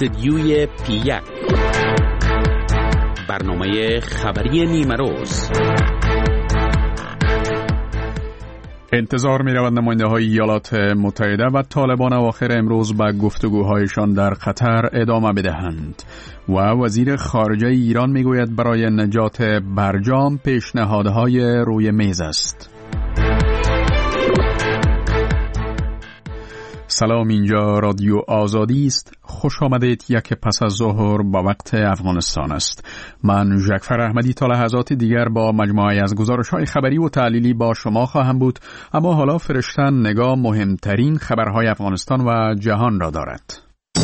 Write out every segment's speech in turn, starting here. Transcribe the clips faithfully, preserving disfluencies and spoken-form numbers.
استدیوی پی یک، برنامه خبری نیمه روز. انتظار می رود نماینده های ایالات متحده و طالبان اواخر امروز به گفتگوهایشان در قطر ادامه بدهند و وزیر خارجه ایران می گوید برای نجات برجام پیشنهادهای روی میز است. سلام، اینجا رادیو آزادی است. خوش آمدید. یک پس از ظهر با وقت افغانستان است. من ژکفر احمدی تا لحظات دیگر با مجموعه از گزارش‌های خبری و تحلیلی با شما خواهم بود، اما حالا فرشتن نگاه مهمترین خبرهای افغانستان و جهان را دارد.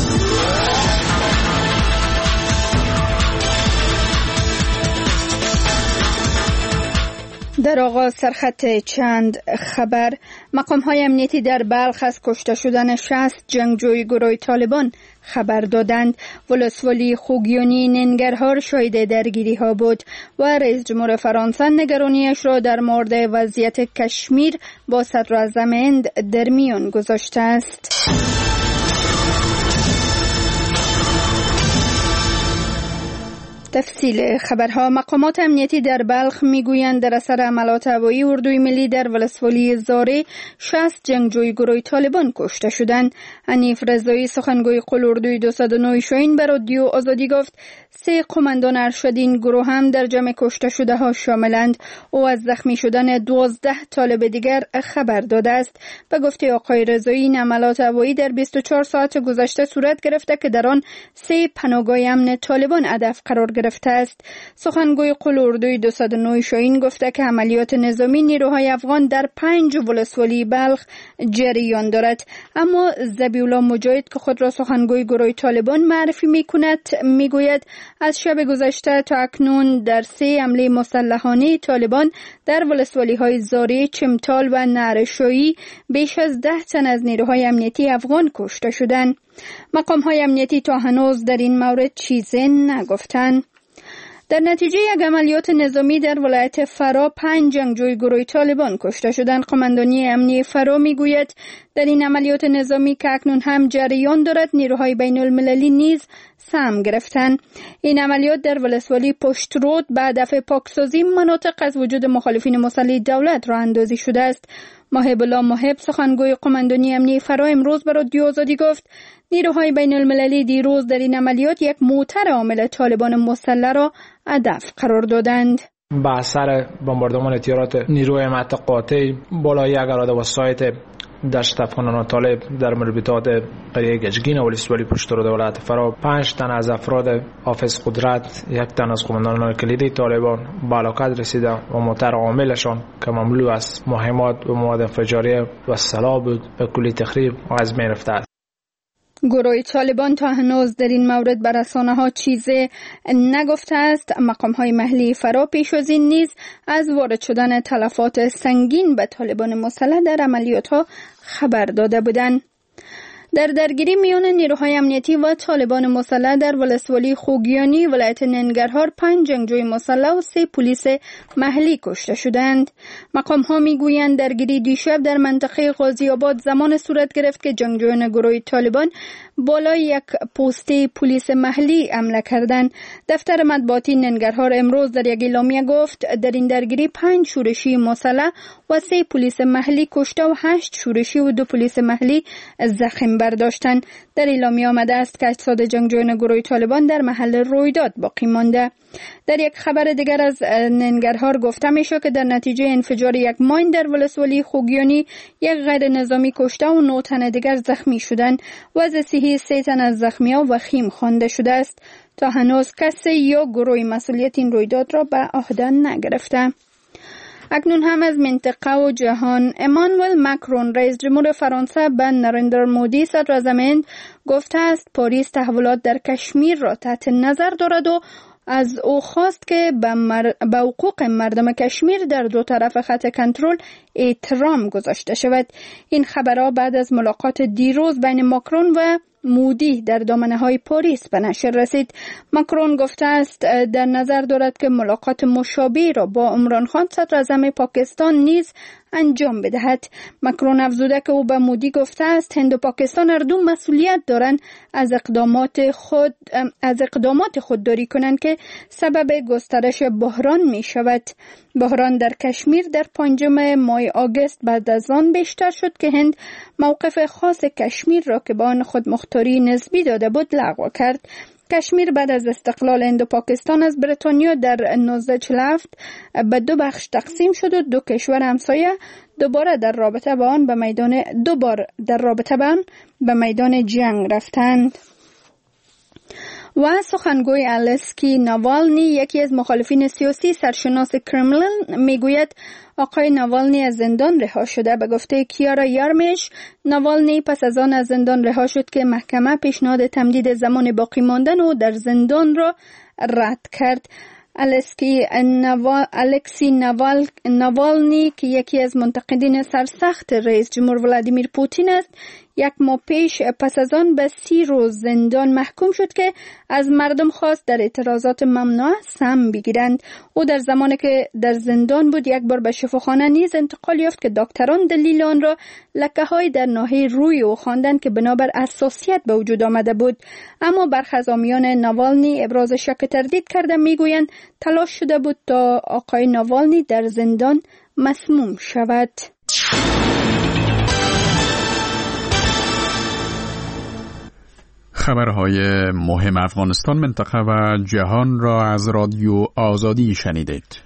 در آغاز سرخط چند خبر: مقام‌های امنیتی در بلخ از کشته شدن شصت جنگجوی گروه طالبان خبر دادند. ولسوالی خوگیانی ننگرهار شاهد درگیری‌ها بود و رئیس جمهور فرانسه نگرانیش را در مورد وضعیت کشمیر با صدراعظم هند در میان گذاشته است. تفصیل خبرها: مقامات امنیتی در بلخ میگویند در اثر حملات هوایی اردوی ملی در ولسوالی زاره شصت جنگجوی گروه طالبان کشته شدند. حنیف رضایی سخنگوی قول اردوی دویست و نه شاهین به رادیو آزادی گفت سه قماندان ارشد این گروه هم در جمع کشته شده ها شاملند. او از زخمی شدن دوازده طالب دیگر خبر داده است. به گفته آقای رضایی این حملات هوایی در بیست و چهار ساعت گذشته صورت گرفته که در آن سه پناهگاه امن طالبان هدف قرار گرفته است. سخنگوی قول اردوی دویست و نه شاهین گفته که عملیات نظامی نیروهای افغان در پنج ولسوالی بلخ جریان دارد. اما ذبیح‌الله مجاهد که خود را سخنگوی گروه طالبان معرفی می‌کند میگوید از شب گذشته تا اکنون در سه حمله مسلحانه طالبان در ولسوالی‌های زاره، چمتال و نعرشایی بیش از ده تن از نیروهای امنیتی افغان کشته شدند. مقام‌های امنیتی تا هنوز در این مورد چیزی نگفتند. در نتیجه یک عملیات نظامی در ولایت فرا پنج جنگجوی گروه طالبان کشته شدند. قماندانی امنیتی فرا میگوید در این عملیات نظامی که اکنون هم جریان دارد نیروهای بین المللی نیز سهم گرفتند. این عملیات در ولسوالی پشت رود به هدف پاکسازی مناطق از وجود مخالفین مسلح دولت راه اندازی شده است. محب الله محب سخنگوی قماندانی امنیتی فرا امروز به رادیو آزادی گفت نیروهای بین المللی دیروز در این عملیات یک موتر حامل طالبان مسلح را هدف قرار دادند. با اثر بمباردمان تیرات نیروی امنیت قاطع بالای یک اراده و سایت دشت افغانان طالب در مربوطات قریه گجگین و ولسوالی پشت رود ولایت فرا پنج تن از افراد حافظ قدرت، یک تن از قماندانان کلیدی طالبان به هلاکت رسیده و موتر عاملشان که مملو از مهمات و مواد انفجاریه و سلاح بود به کلی تخریب از بین رفته است. گروه طالبان تا هنوز در این مورد بر رسانه‌ها چیزی نگفته است. مقام‌های محلی فرا پیش از این نیز از وارد شدن تلفات سنگین به طالبان مسلح در عملیات‌ها خبر داده بودند. در درگیری میان نیروهای امنیتی و طالبان مسلح در ولسوالی خوگیانی ولایت ننگرهار پنج جنگجوی مسلح و سه پلیس محلی کشته شدند. مقام‌ها میگویند درگیری دیشب در منطقه غازی آباد زمان صورت گرفت که جنگجویان گروه طالبان بالای یک پست پلیس محلی حمله کردند. دفتر مطبوعاتی ننگرهار امروز در یک اعلامیه گفت در این درگیری پنج شورشی مسلح و سه پلیس محلی کشته و هشت شورشی و دو پلیس محلی زخم برداشتند. در اعلامیه آمده است که اجساد جنگجویان گروه طالبان در محل رویداد باقی مانده. در یک خبر دیگر از ننگرهار گفته میشه که در نتیجه انفجار یک ماین در ولسوالی خوگیانی یک غیر نظامی کشته و نه تن دیگر زخمی شدند. وضع صحی سه تن از زخمی‌ها وخیم خوانده شده است. تا هنوز کسی یا گروه مسئولیت این رویداد را به عهده نگرفته. اکنون هم از منطقه و جهان: امانوئل ماکرون رئیس جمهور فرانسه به نریندر مودی صدراعظم هند گفته است پاریس تحولات در کشمیر را تحت نظر دارد و از او خواست که به, مر... به حقوق مردم کشمیر در دو طرف خط کنترل احترام گذاشته شود. این خبرها بعد از ملاقات دیروز بین ماکرون و مودی در دامنه‌های پاریس به نشر رسید. ماکرون گفته است در نظر دارد که ملاقات مشابه را با عمران خان صدراعظم پاکستان نیز انجام بدهد. مکرون افزوده که او به مودی گفته است هند و پاکستان هر دو مسئولیت دارند از اقدامات خود از اقدامات خودداری کنند که سبب گسترش بحران می شود. بحران در کشمیر در پنجم ماه آگوست بعد از آن بیشتر شد که هند موقف خاص کشمیر را که به آن خود مختاری نسبی داده بود لغو کرد. کشمیر بعد از استقلال هند و پاکستان از بریتانیا در نوزده چهل و هفت به دو بخش تقسیم شد و دو کشور همسایه دوباره در رابطه با آن به میدان دوبار در رابطه با آن به میدان جنگ رفتند. و سخنگوی الکسی ناوالنی یکی از مخالفین سیاسی سرشناس کرملین میگوید آقای ناوالنی از زندان رها شده. به گفته کیارا یارمیش ناوالنی پس از آن از زندان رها شد که محکمه پیشنهاد تمدید زمان باقی ماندن او در زندان را رد کرد. الکسی نوال... الکسی نوال... ناوالنی که یکی از منتقدین سرسخت رئیس جمهور ولادیمیر پوتین است یک ماه پیش پس از آن به سی روز زندان محکوم شد که از مردم خواست در اعتراضات ممنوعه سهم بگیرند. او در زمانی که در زندان بود یک بار به شفاخانه نیز انتقال یافت که دکتران دلیل آن را لکه‌های در ناحیه روی او خواندند که بنابر حساسیت به وجود آمده بود. اما برخی از حامیان ناوالنی ابراز شک تردید کرده میگویند تلاش شده بود تا آقای ناوالنی در زندان مسموم شود. خبرهای مهم افغانستان، منطقه و جهان را از رادیو آزادی شنیدید.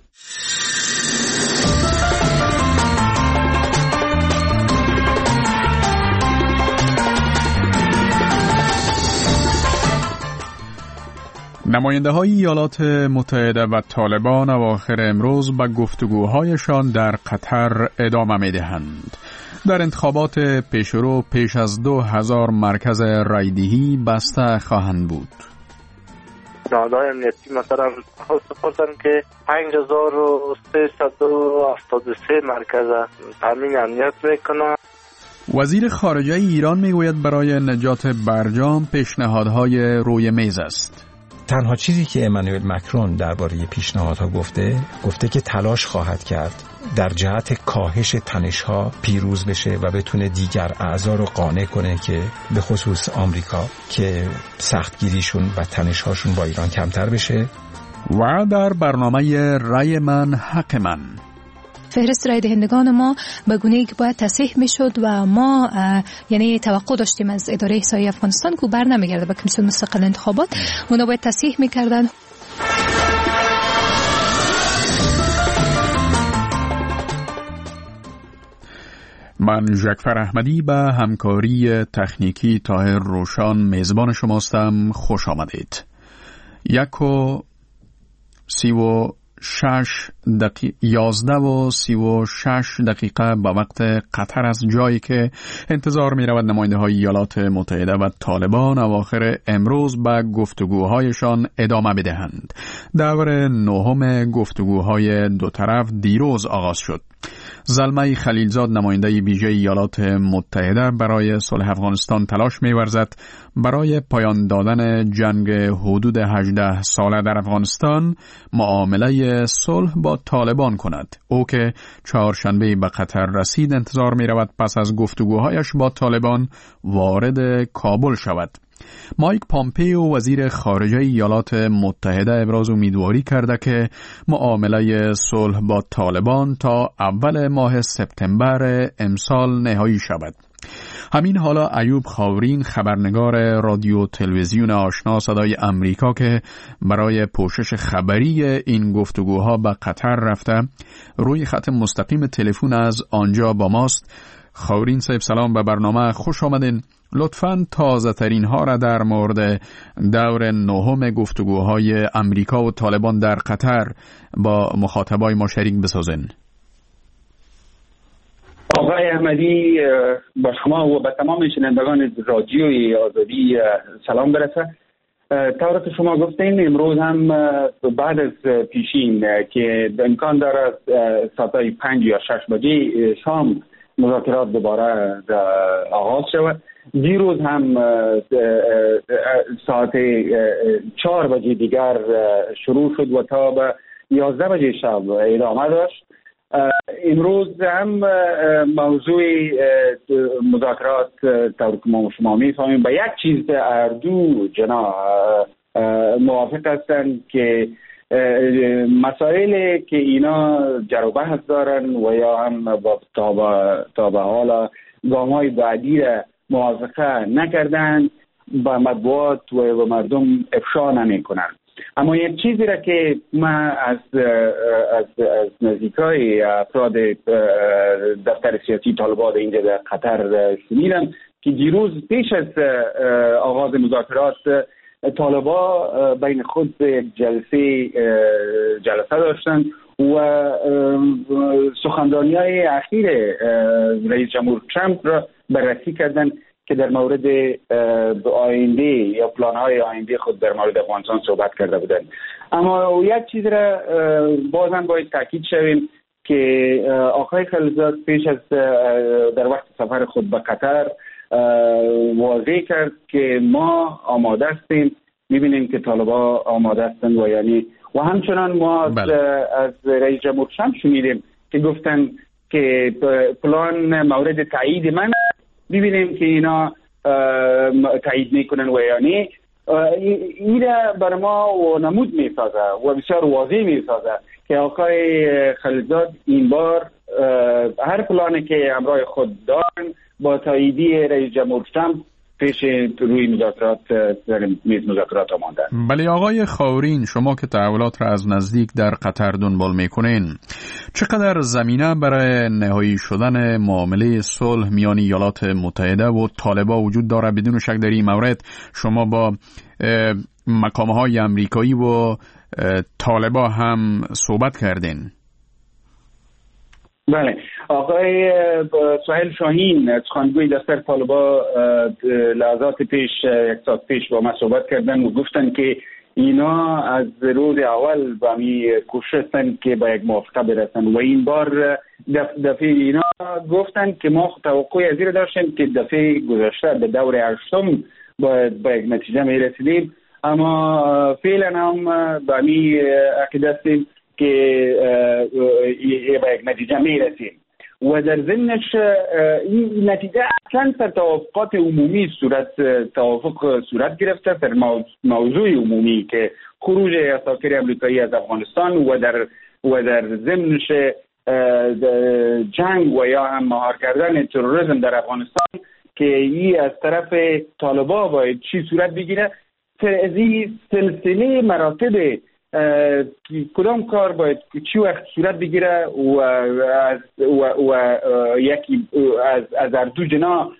نماینده های ایالات متحده و طالبان اواخر امروز به گفتگوهایشان در قطر ادامه می دهند. در انتخابات پیشرو پیش از دو هزار مرکز رایدهی بسته خواهند بود. نهادهای امنیتی مثلا سپردن که پنج هزار و سیصد و هفتاد و سه مرکز تامین امنیت میکنن. وزیر خارجه ایران میگوید برای نجات برجام پیشنهادهای روی میز است. تنها چیزی که امانوئل مکرون درباره پیشنهادها گفته گفته که تلاش خواهد کرد در جهت کاهش تنش‌ها پیروز بشه و بتونه دیگر اعضا رو قانع کنه که به خصوص آمریکا که سختگیریشون و تنش‌هاشون با ایران کمتر بشه. و در برنامه رای من حق من، فهرست رای دهندگان ما به گونه‌ای که باید تصحیح میشد و ما یعنی توقع داشتیم از اداره احصایی افغانستان که بر نمیگرده به کمیسیون مستقل انتخابات، اونا باید تصحیح میکردن. من جعفر احمدی به همکاری تکنیکی طاهر روشان میزبان شماستم. خوش آمدید. یک و سی و شش دقیقه یازده و سی و شش دقیقه با وقت قطر از جایی که انتظار می رود نماینده های ایالات متحده و طالبان اواخر امروز به گفتگوهایشان ادامه بدهند. دور نهم گفتگوهای دو طرف دیروز آغاز شد. زلمه خلیلزاد نماینده ویژه ایالات متحده برای صلح افغانستان تلاش می‌ورزد برای پایان دادن جنگ حدود هجده ساله در افغانستان معامله صلح با طالبان کند. او که چهارشنبه به قطر رسید انتظار می‌رود پس از گفتگوهایش با طالبان وارد کابل شود. مایک پامپیو وزیر خارجه ایالات متحده ابراز امیدواری کرده که معامله صلح با طالبان تا اول ماه سپتامبر امسال نهایی شود. همین حالا ایوب خاورین خبرنگار رادیو تلویزیون آشنا صدای امریکا که برای پوشش خبری این گفتگوها به قطر رفته روی خط مستقیم تلفن از آنجا با ماست. خاورین صاحب سلام، به برنامه خوش آمدین. لطفاً تازه ترین ها را در مورد دور نهم گفتگوهای امریکا و طالبان در قطر با مخاطبای ما شریک بسازین. آقای احمدی، با شما و به تمام شنوندگان رادیوی آزادی سلام برسه. طور که شما گفتین امروز هم بعد از پیشین که امکان داره ساعت پنج یا شش بجه شام مذاکرات دوباره آغاز شود. دیروز هم ساعت چهار بجه دیگر شروع شد و تا به یازده بجه شب ادامه داشت امروز هم موضوع مذاکرات طور که ما شما میفهمیم به یک چیز اردو جناح موافق هستند که مسائل که اینا جر و بحث دارن و یا هم با تا به حالا گام های بعدی را موافقه نکردن با مطبوعات و با مردم افشا نمی کنن. اما یک چیزی را که من از از, از نزدیکای افراد دفتر سیاسی طالبان اینجا در قطر شنیدم که دیروز پیش از آغاز مذاکرات طالبا بین خود جلسه جلسه داشتند و سخنرانی های اخیر رئیس جمهور ترامپ را بررسی کردند که در مورد آینده یا پلان های آینده خود در مورد افغانستان صحبت کرده بودند. اما یک چیز را بازم باید تاکید شویم که آقای خلیلزاد پیش از در وقت سفر خود به قطر واضح کرد که ما آماده هستیم. میبینیم که طالبا آماده هستند و یعنی و همچنان ما از, از رئیس جمهور ترامپ شنیدیم که گفتن که پلان مورد تایید من، ببینیم که اینا تایید میکنن و یعنی این را بر ما و نمود میسازه و بسیار واضح میسازه که آقای خلیلزاد این بار هر پلانی که همراه خود دارن با تاییدی رئیس جمهور ترامپ پیش روی مذاکرات میز مذاکرات آماده. بله آقای خاورین، شما که تحولات را از نزدیک در قطر دنبال میکنین، چقدر زمینه برای نهایی شدن معامله صلح میان ایالات متحده و طالبان وجود داره؟ بدون شک در این مورد شما با مقامهای امریکایی و طالبان هم صحبت کردین. بله، آقای سهیل شاهین سخنگوی دفتر طالبان لحظات پیش یک ساعت پیش با ما صحبت کردن و گفتن که اینا از روز اول با می کوشش هستن که با یک موافقه برسن و این بار دفعه اینا گفتن که ما توقع از این داشتیم که دفعه گذشته به دور هشتم باید با یک نتیجه می رسیدیم، اما فعلا هم با می عقیده هستیم که به یک نتیجه می رسیم و در ضمنش این نتیجه چند تا توافقات عمومی صورت توافق صورت گرفته در موضوع عمومی که خروج اساکر امریکایی از افغانستان و در و در ضمنش جنگ و یا هم مهار کردن تروریسم در افغانستان که این از طرف طالبان باید چی صورت بگیره. از این سلسله مراتب کدام کار باید چی وقت صورت بگیره و از و, و یکی از از هر دو جنا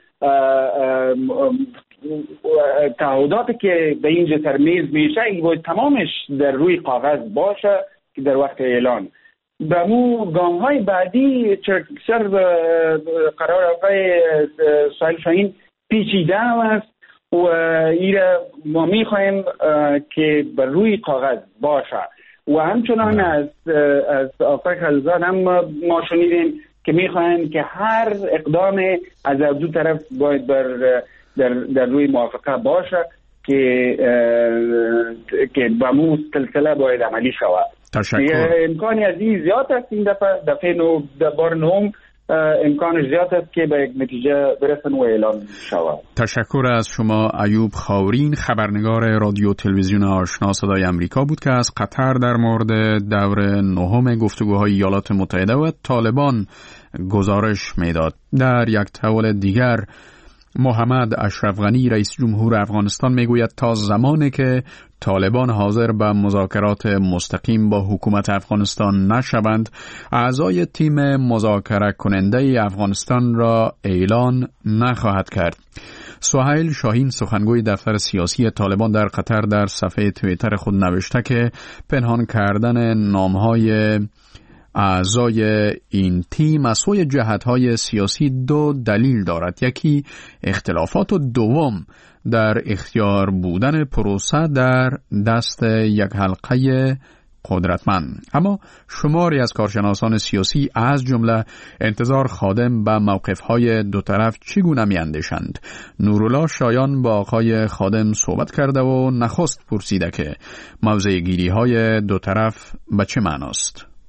تعهداتی که به اینجا سر میز میشه این باید تمامش در روی کاغذ باشه که در وقت اعلان به مو گام های بعدی چرا قرار آقای سهیل شاهین پیچیده است و ایره ما میخوایم که بر روی کاغذ باشه و همچنان از از آقای خلیلزاد هم ما شنیدیم که میخوایم که هر اقدام از دو طرف باید بر در, در روی موافقه باشه که که با مو سلسله باید عملی شود. تشکر. امکانی از این زیاد است این دفعه دفعه نو بار نوم امکانش زیاد است که به یک نتیجه برسن و اعلان شود. تشکر از شما. ایوب خاورین، خبرنگار رادیو تلویزیون آشنا صدای امریکا بود که از قطر در مورد دور نهم گفتگوهای ایالات متحده و طالبان گزارش میداد. در یک تحول دیگر محمد اشرف غنی رئیس جمهور افغانستان میگوید تا زمانی که طالبان حاضر به مذاکرات مستقیم با حکومت افغانستان نشوند، اعضای تیم مذاکره کننده افغانستان را اعلان نخواهد کرد. سهیل شاهین سخنگوی دفتر سیاسی طالبان در قطر در صفحه توییتر خود نوشته که پنهان کردن نامهای اعضای این تیم از سوی جهت‌های سیاسی دو دلیل دارد. یکی اختلافات و دوم در اختیار بودن پروسه در دست یک حلقه قدرتمند. اما شماری از کارشناسان سیاسی از جمله انتظار خادم به موقف‌های دو طرف چگونه می‌اندیشند؟ نورالله شایان با آقای خادم صحبت کرده و نخست پرسیده که موضع گیری‌های دو طرف به چه معناست؟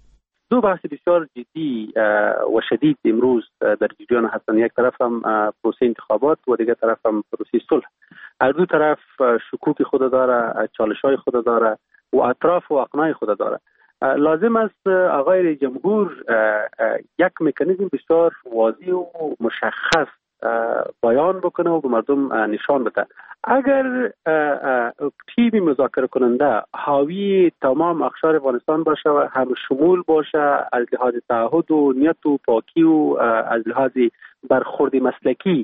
دو بحث بسیار جدی و شدید امروز در جریان هستند. یک طرف هم پروسه انتخابات و دیگر طرف هم پروسه صلح. هر دو طرف شکوک خود داره، چالش‌های خود داره و اطراف و اقناع خود داره. لازم است آقای جمهور یک مکانیزم بسیار واضح و مشخص بیان بکنه و به مردم نشان بده. اگر تیم مذاکره کننده حاوی تمام اقشار افغانستان باشه و هم شمول باشه از لحاظ تعهد و نیت و پاکی و از لحاظ برخورد مسلکی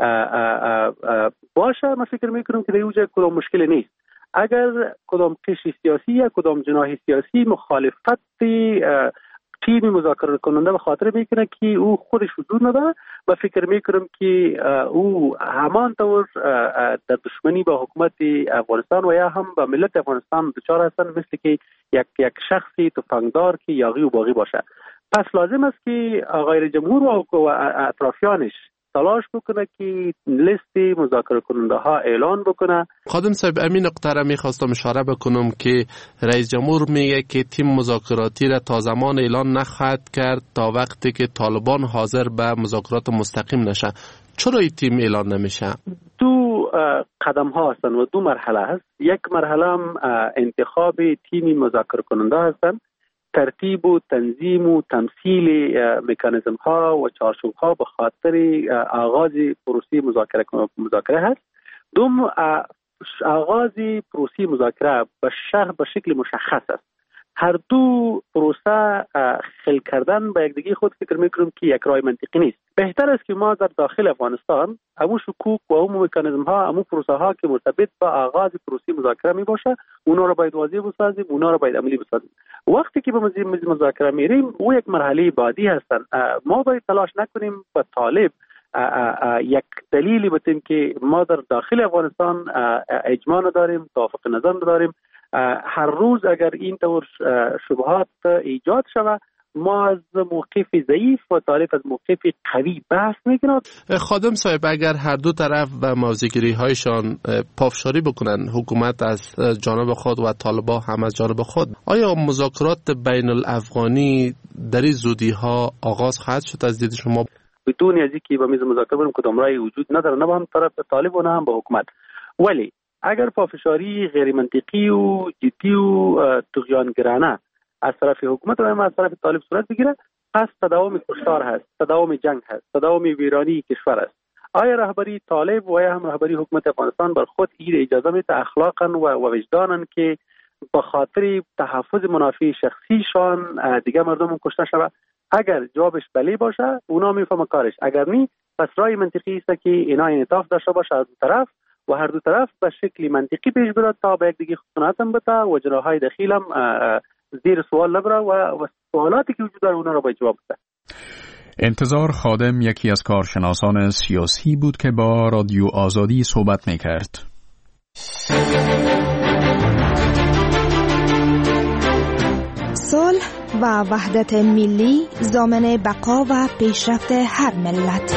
باشه، من فکر میکنم که در اینجا کدام مشکل نیست. اگر کدام قشر سیاسی یا کدام جناح سیاسی مخالفت تیم مذاکره کننده به خاطر میکنه که او خودش وجود نداره، و فکر میکنم که او همان طور در دشمنی با حکومت افغانستان و یا هم با ملت افغانستان دچار هستن، مثل که یک یک شخصی تفنگدار که یاغی و باغی باشه. پس لازم است که آقای جمهور و اطرافیانش تلاش بکنه که لیست مذاکره کننده ها اعلان بکنه. خادم صاحب، امین نقطه را میخواستم اشاره بکنم که رئیس جمهور میگه که تیم مذاکراتی را تا زمان اعلان نخواهد کرد تا وقتی که طالبان حاضر به مذاکرات مستقیم نشه. چرا این تیم اعلان نمیشه؟ دو قدم ها هستن و دو مرحله هست. یک مرحله هم انتخاب تیم مذاکره کننده هستن، ترتیب و تنظیم و تمثیل مکانیزم ها و چارچوب ها به خاطر آغاز پروسه مذاکره مذاکره هست. دوم آغاز پروسه مذاکره به شرح به شکل مشخص است. هر دو پروسه خل کردن به یک دیگه خود فکر میکنم که یک راه منطقی نیست. بهتر است که ما در داخل افغانستان همون شکوک و همون مکانیزم ها، همون پروسه ها که مرتبط با آغاز پروسه مذاکره می باشه، اونا رو باید واضح بسازیم، اونا رو باید عملی بسازیم. وقتی که به میز مذاکره میریم او یک مرحله بعدی هستن. ما باید تلاش نکنیم با طالب یک دلیلی بتیم که ما در داخل افغانستان اجماع نداریم، توافق نظر نداریم. هر روز اگر این طور شبهات ایجاد شود، ما از موقف ضعیف و طالب از موقف قوی بحث میکنند. خادم صاحب، اگر هر دو طرف به موضوعگیری هایشان پافشاری بکنن، حکومت از جانب خود و طالبان هم از جانب خود، آیا مذاکرات بین الافغانی در این زودی ها آغاز خواهد شد از دید شما؟ بدون از اینکه با میز مذاکره بریم کدام راهی وجود نداره، نه با هم طرف طالب و نه هم با حکومت. ولی اگر پافشاری غیر منطقی و جدی و طغیانگرانه از طرف حکومت و از طرف طالب صورت بگیره، پس تداوم کشتار هست، تداوم جنگ هست، تداوم ویرانی کشور است. آیا رهبری طالب و یا هم رهبری حکومت افغانستان بر خود این اجازه میده اخلاقا و وجدانا که به خاطر تحفظ منافع شخصیشان دیگه مردم کشته شود؟ اگر جوابش بله باشه، اونا میفهمه کارش. اگر نی، پس رای منطقی است که اینا انعطاف داشته باشه از دو طرف و هر دو طرف به شکلی منطقی پیش برد تا به یک دیگه خصوصیت هم بده و جناحهای داخل هم زیر سوال نبره و سوالاتی که وجود داره اونا رو باید جواب بده. انتظار خادم یکی از کارشناسان سیاسی بود که با رادیو آزادی صحبت میکرد. صلح و وحدت ملی ضامن بقا و پیشرفت هر ملت.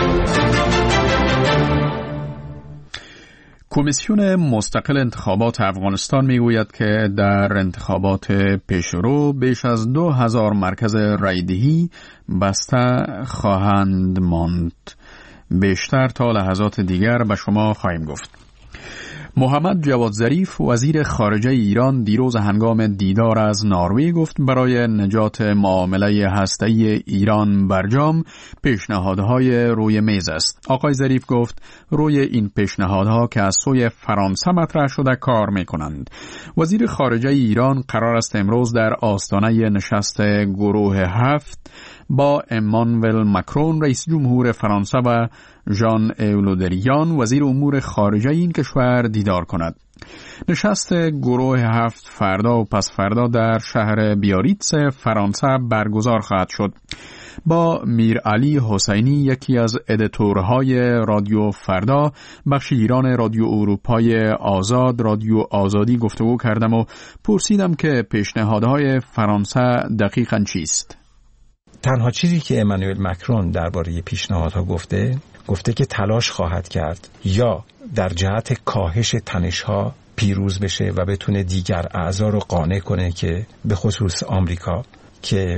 کمیسیون مستقل انتخابات افغانستان میگوید که در انتخابات پیشرو بیش از دو هزار مرکز رایدهی بسته خواهند ماند. بیشتر تا لحظات دیگر به شما خواهیم گفت. محمد جواد ظریف وزیر خارجه ایران دیروز هنگام دیدار از نروژ گفت برای نجات معامله هسته‌ای ایران برجام پیشنهادهای روی میز است. آقای ظریف گفت روی این پیشنهادها که از سوی فرانسه مطرح شده کار می‌کنند. وزیر خارجه ایران قرار است امروز در آستانه نشست گروه هفت با امانوئل مکرون رئیس جمهور فرانسه و ژان ایولودریان وزیر امور خارجه این کشور دیدار کند. نشست گروه هفت فردا و پس فردا در شهر بیاریتس فرانسه برگزار خواهد شد. با میر علی حسینی یکی از ادیتورهای رادیو فردا بخش ایران رادیو اروپای آزاد رادیو آزادی گفتگو کردم و پرسیدم که پیشنهادهای فرانسه دقیقاً چیست. تنها چیزی که امانوئل مکرون درباره پیشنهادها گفته گفته که تلاش خواهد کرد یا در جهت کاهش تنش‌ها پیروز بشه و بتونه دیگر اعضا رو قانع کنه که به خصوص آمریکا که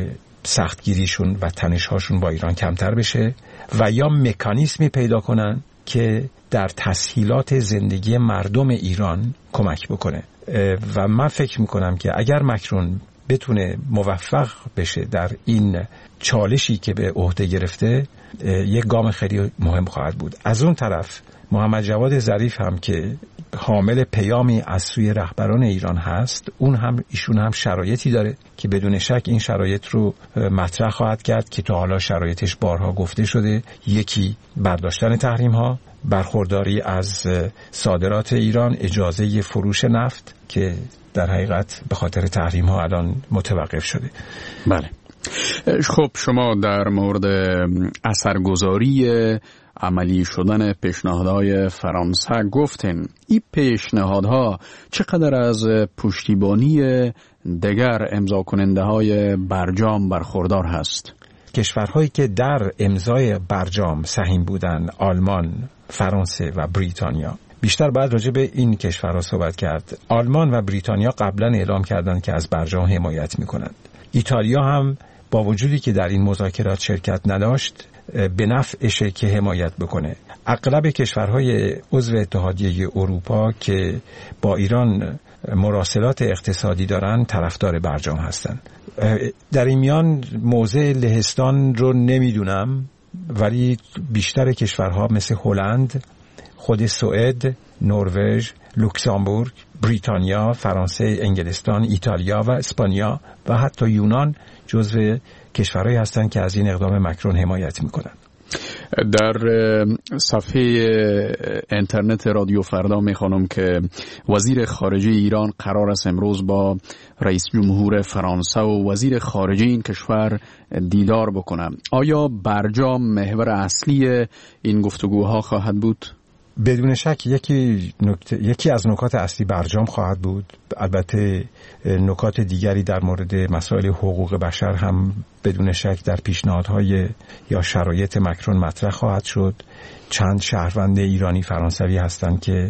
سختگیریشون و تنش‌هاشون با ایران کمتر بشه و یا مکانیزمی پیدا کنن که در تسهیلات زندگی مردم ایران کمک بکنه. و من فکر میکنم که اگر مکرون بتونه موفق بشه در این چالشی که به عهده گرفته، یک گام خیلی مهم خواهد بود. از اون طرف محمد جواد ظریف هم که حامل پیامی از سوی رهبران ایران هست، اون هم ایشون هم شرایطی داره که بدون شک این شرایط رو مطرح خواهد کرد که تا حالا شرایطش بارها گفته شده. یکی برداشتن تحریم ها، برخورداری از صادرات ایران، اجازه فروش نفت که در حقیقت به خاطر تحریم ها الان متوقف شده. بله. خب شما در مورد اثرگذاری عملی شدن پیشنهادهای فرانسه گفتین. این پیشنهادها چقدر از پشتیبانی دیگر امضا کننده های برجام برخوردار هست؟ کشورهایی که در امضای برجام سهیم بودن، آلمان، فرانسه و بریتانیا. بیشتر باید راجع به این کشورها صحبت کرد. آلمان و بریتانیا قبلا اعلام کردند که از برجام حمایت میکنند. ایتالیا هم با وجودی که در این مذاکرات شرکت نداشت، به نفعشه که حمایت بکنه. اغلب کشورهای عضو اتحادیه اروپا که با ایران مراسلات اقتصادی دارن طرفدار برجام هستن. در این میان موضع لهستان رو نمیدونم، ولی بیشتر کشورها مثل هلند، خود سوئد، نروژ، لوکزامبورگ، بریتانیا، فرانسه، انگلستان، ایتالیا و اسپانیا و حتی یونان جزو کشورهایی هستند که از این اقدام مکرون حمایت میکنند. در صفحه اینترنت رادیو فردا میخوانم که وزیر خارجه ایران قرار است امروز با رئیس جمهور فرانسه و وزیر خارجه این کشور دیدار بکنه. آیا برجام محور اصلی این گفتگوها خواهد بود؟ بدون شک یکی نکته، یکی از نکات اصلی برجام خواهد بود. البته نکات دیگری در مورد مسائل حقوق بشر هم بدون شک در پیشنهادهای یا شرایط مکرون مطرح خواهد شد. چند شهروند ایرانی فرانسوی هستند که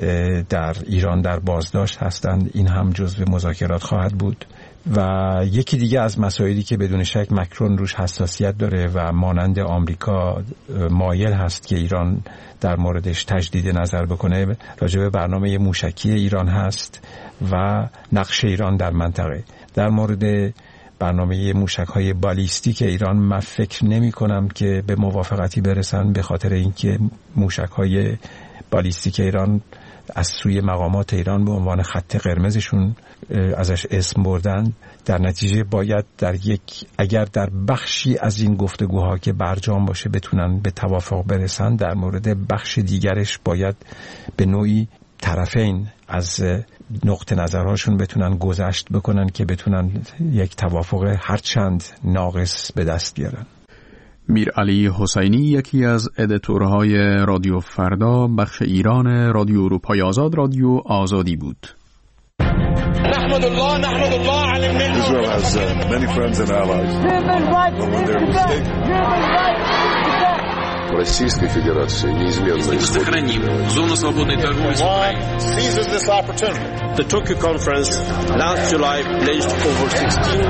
در ایران در بازداشت هستند، این هم جزو مذاکرات خواهد بود. و یکی دیگه از مسائلی که بدون شک مکرون روش حساسیت داره و مانند آمریکا مایل هست که ایران در موردش تجدید نظر بکنه، راجع به برنامه موشکی ایران هست و نقش ایران در منطقه. در مورد برنامه موشک‌های بالیستیک ایران من فکر نمی کنم که به موافقتی برسن، به خاطر اینکه موشک‌های بالیستیک ایران از سوی مقامات ایران به عنوان خط قرمزشون ازش اسم بردن. در نتیجه باید در یک اگر در بخشی از این گفتگوها که برجام باشه بتونن به توافق برسن، در مورد بخش دیگرش باید به نوعی طرفین از نقطه نظرهاشون بتونن گذشت بکنن که بتونن یک توافق هرچند ناقص به دست بیارن. میر علی حسینی یکی از ادیتورهای رادیو فردا بخش ایران رادیو اروپای آزاد رادیو آزادی بود. نحمد الله نحمد الله علی الملت. Israel has uh, many friends and allies. Российской Федерации неизменно сохраним зону свободной торговли с Украиной. Seizes this opportunity. The Tokyo conference last July pledged over sixteen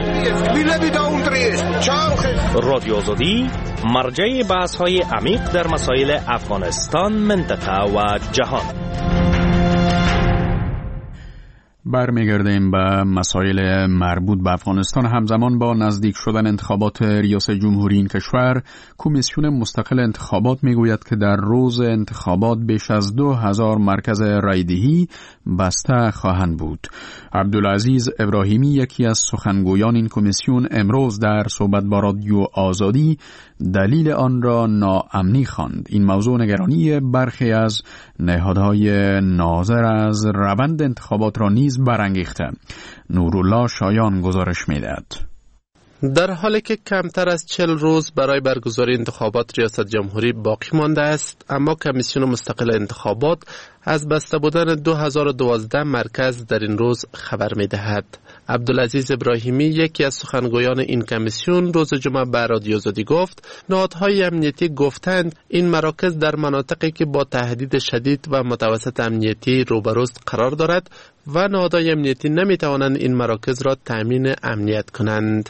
رادیو آزادی مرجع بحث‌های عمیق در مسائل افغانستان، منطقه و جهان. برمیگردیم به مسائل مربوط به افغانستان. همزمان با نزدیک شدن انتخابات ریاست جمهوری این کشور، کمیسیون مستقل انتخابات میگوید که در روز انتخابات بیش از دو هزار مرکز رایدهی بسته خواهند بود. عبدالعزیز ابراهیمی یکی از سخنگویان این کمیسیون امروز در صحبت با رادیو آزادی دلیل آن را ناامنی خواند. این موضوع نگرانی برخی از نهادهای ناظر از روند انتخابات را نیز برانگیخته. نورالله شایان گزارش می‌دهد. در حالی که کمتر از چهل روز برای برگزاری انتخابات ریاست جمهوری باقی مانده است، اما کمیسیون مستقل انتخابات از بسته بودن دو هزار و دوازده مرکز در این روز خبر می‌دهد. عبدالعزیز ابراهیمی یکی از سخنگویان این کمیسیون روز جمعه به رادیو آزادی گفت نهادهای امنیتی گفتند این مراکز در مناطقی که با تهدید شدید و متوسط امنیتی روبروست قرار دارد و نهادهای امنیتی نمی‌توانند این مراکز را تامین امنیت کنند.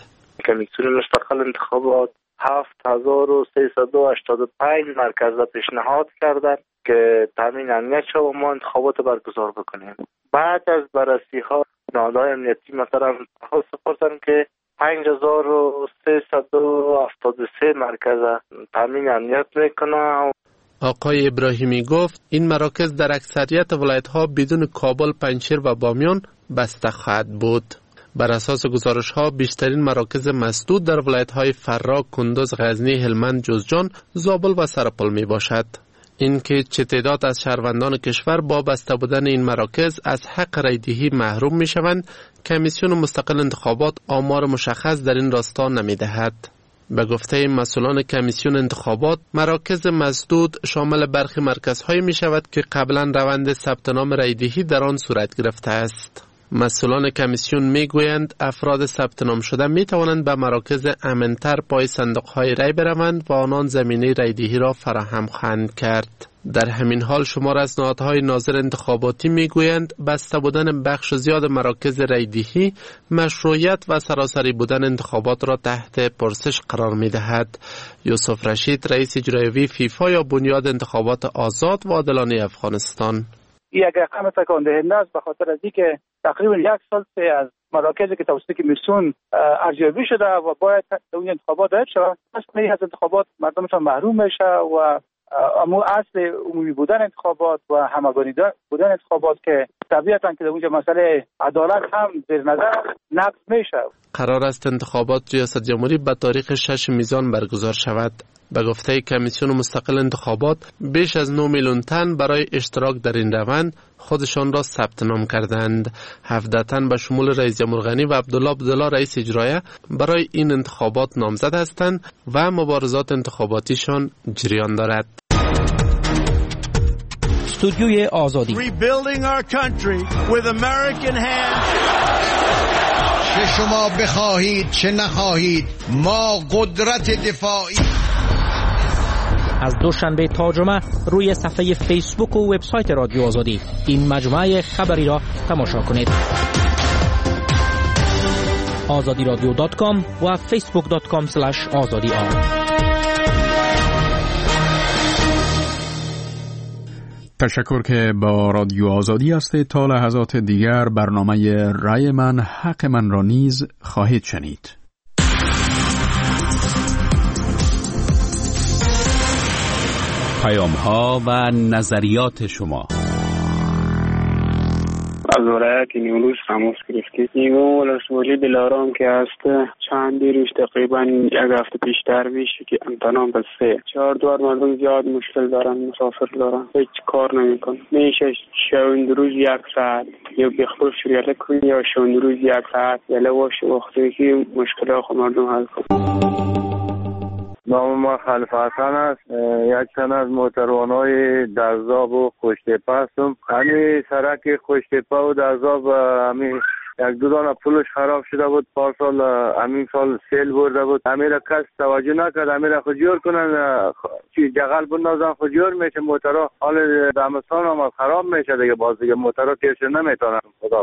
کمیسیون مستقل انتخابات هفت هزار و سیصد و هشتاد و پنج مرکز پیشنهاد کردند که تامین امنیت شد و ما انتخابات برگزار بکنیم. بعد از بررسی ها نهادهای امنیتی مثلا پرسیدن که پنج هزار و سیصد و هفتاد و سه مرکز تامین امنیت میکنه. آقای ابراهیمی گفت این مراکز در اکثریت ولایت ها بدون کابل، پنجشیر و بامیان بسته خواهد بود. بر اساس گزارش ها بیشترین مراکز مسدود در ولایت های فرا، کندوز، غزنی، هلمند، جوزجان، زابل و سرپل می باشد. اینکه چه تعداد از شهروندان کشور با بسته بودن این مراکز از حق رایدهی محروم می شوند، کمیسیون مستقل انتخابات آمار مشخص در این راستا نمی دهد. به گفته مسئولان کمیسیون انتخابات، مراکز مسدود شامل برخی مرکزهایی می شود که قبلا روند ثبت نام رایدهی در آن صورت گرفته است. مسئولان کمیسیون می گویند افراد ثبت نام شده می توانند به مراکز امن‌تر پای صندوق‌های رای بروند و آنان زمینه رایدهی را فراهم خواهند کرد. در همین حال شمار از نهادهای ناظر انتخاباتی می گویند بسته بودن بخش زیاد مراکز رایدهی مشروعیت و سراسری بودن انتخابات را تحت پرسش قرار می دهد. یوسف رشید، رئیس اجرایی فیفا یا بنیاد انتخابات آزاد و عادلانه افغانستان: این یک رقم تکان دهنده است، به خاطر از اینکه تقریبا یک سال از مراکزی که توسط کمیسیون ارزیابی شده و باید در اون انتخابات داده شود، اصلا از انتخابات مردمشان محروم میشه و اما اصل عمومی بودن انتخابات و همگانی بودن انتخابات که طبیعتاً که در اونجا مسئله عدالت هم زیر نظر نقض میشه. قرار است انتخابات ریاست جمهوری به تاریخ شش میزان برگزار شود. به گفته کمیسیون مستقل انتخابات، بیش از نه میلیون تن برای اشتراک در این روند خودشان را ثبت نام کردند. هفده تن به شمول رئیس جمهور غنی و عبدالله عبدالله رئیس اجرایی برای این انتخابات نامزد هستند و مبارزات انتخاباتیشان جریان دارد. استودیوی آزادی. Rebuilding our country with American hands. چه شما بخواهید چه نخواهید، ما قدرت دفاعی. از دوشنبه تا جمعه روی صفحه فیسبوک و وبسایت رادیو آزادی این مجموعه خبری را تماشا کنید. آزادی رادیو دات کام و فیسبوک دات کام اسلش آزادی آر. تشکر که با رادیو آزادی هستید. تا لحظات دیگر برنامه رای من حق من را نیز خواهید شنید. پیام ها و نظریات شما. از ولایت نیمروز تماس گرفتید. نیمو ولسوالی دلارام که هست چند روز تقریبا یک هفته پیشتر میشه که امتنان به سه چهار دوار مردم زیاد مشکل دارن، مسافر دارن، هیچ کار نمیکن. میشه شوند روز یک ساعت یا بخور شریعه کنی یا شوند روز یک ساعت یله باشه وقتی که مشکل آخو مردم حل کن. نام ما خلیفه حسن است. یک تن از موتروانای درزاب و خوشتپه هستم. همین سرک خوشتپه و درزاب همین یک دو دانه پولش خراب شده بود. پارسال همین سال سیل برده بود. همین را کس توجه نکرد. همین را خود جور کنن، چی جغل بندازن خود جور میشه. موترها حال دمستان هم خراب میشه دیگه، باز دیگه موترها تیرش نمیتونن. خدا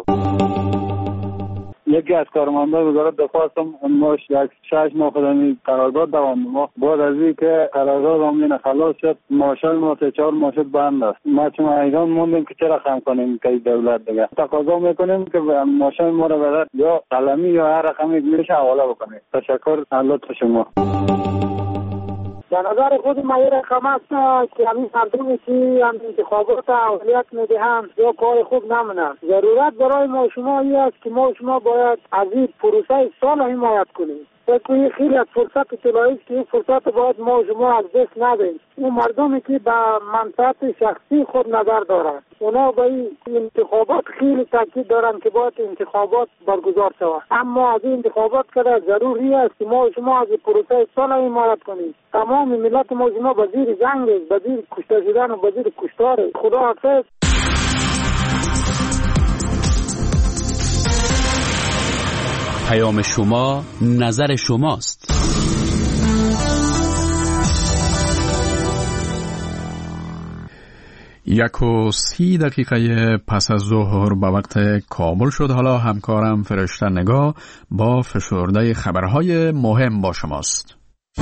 یکی از کارمندان وزارت دفاع هستم. ما یک شش ماه خدمی قرارداد دوام ما بعد از این که قرارداد آمدین خلاص شد، ماشین ما سه چهار ماه شد بند است. ما چون ایران موندیم که چرا خم کنیم که دولت دیگه تقاضا میکنیم که ماشین ما رو بدن یا قلمی یا هر رقمی میشه حواله بکنیم. تشکر. الله تو شما. به نظر خود ما یه رقم است که همین مردمی که هم انتخابات اولویت میدهند یا کار خوب نمونند. ضرورت برای ما شما این است که ما شما باید از این پروسه سال حمایت کنیم. بکنی خیلی از فرصت طلایی که این فرصت باید ما شما از دست ندهیم. اون مردمی که به منفعت شخصی خود نظر دارند اونا به این انتخابات خیلی تاکید دارند که باید انتخابات برگزار شود، اما از این انتخابات که ضروری است که ما شما از پروسه سال حمایت کنیم. تمام ملت ما شما به زیر جنگ، به زیر کشته شدن و به زیر کشتار. خدا حافظ. پیام شما نظر شماست. یک و سی دقیقه پس از ظهر به وقت کابل شد. حالا همکارم فرشته نگاه با فشرده خبرهای مهم با شماست.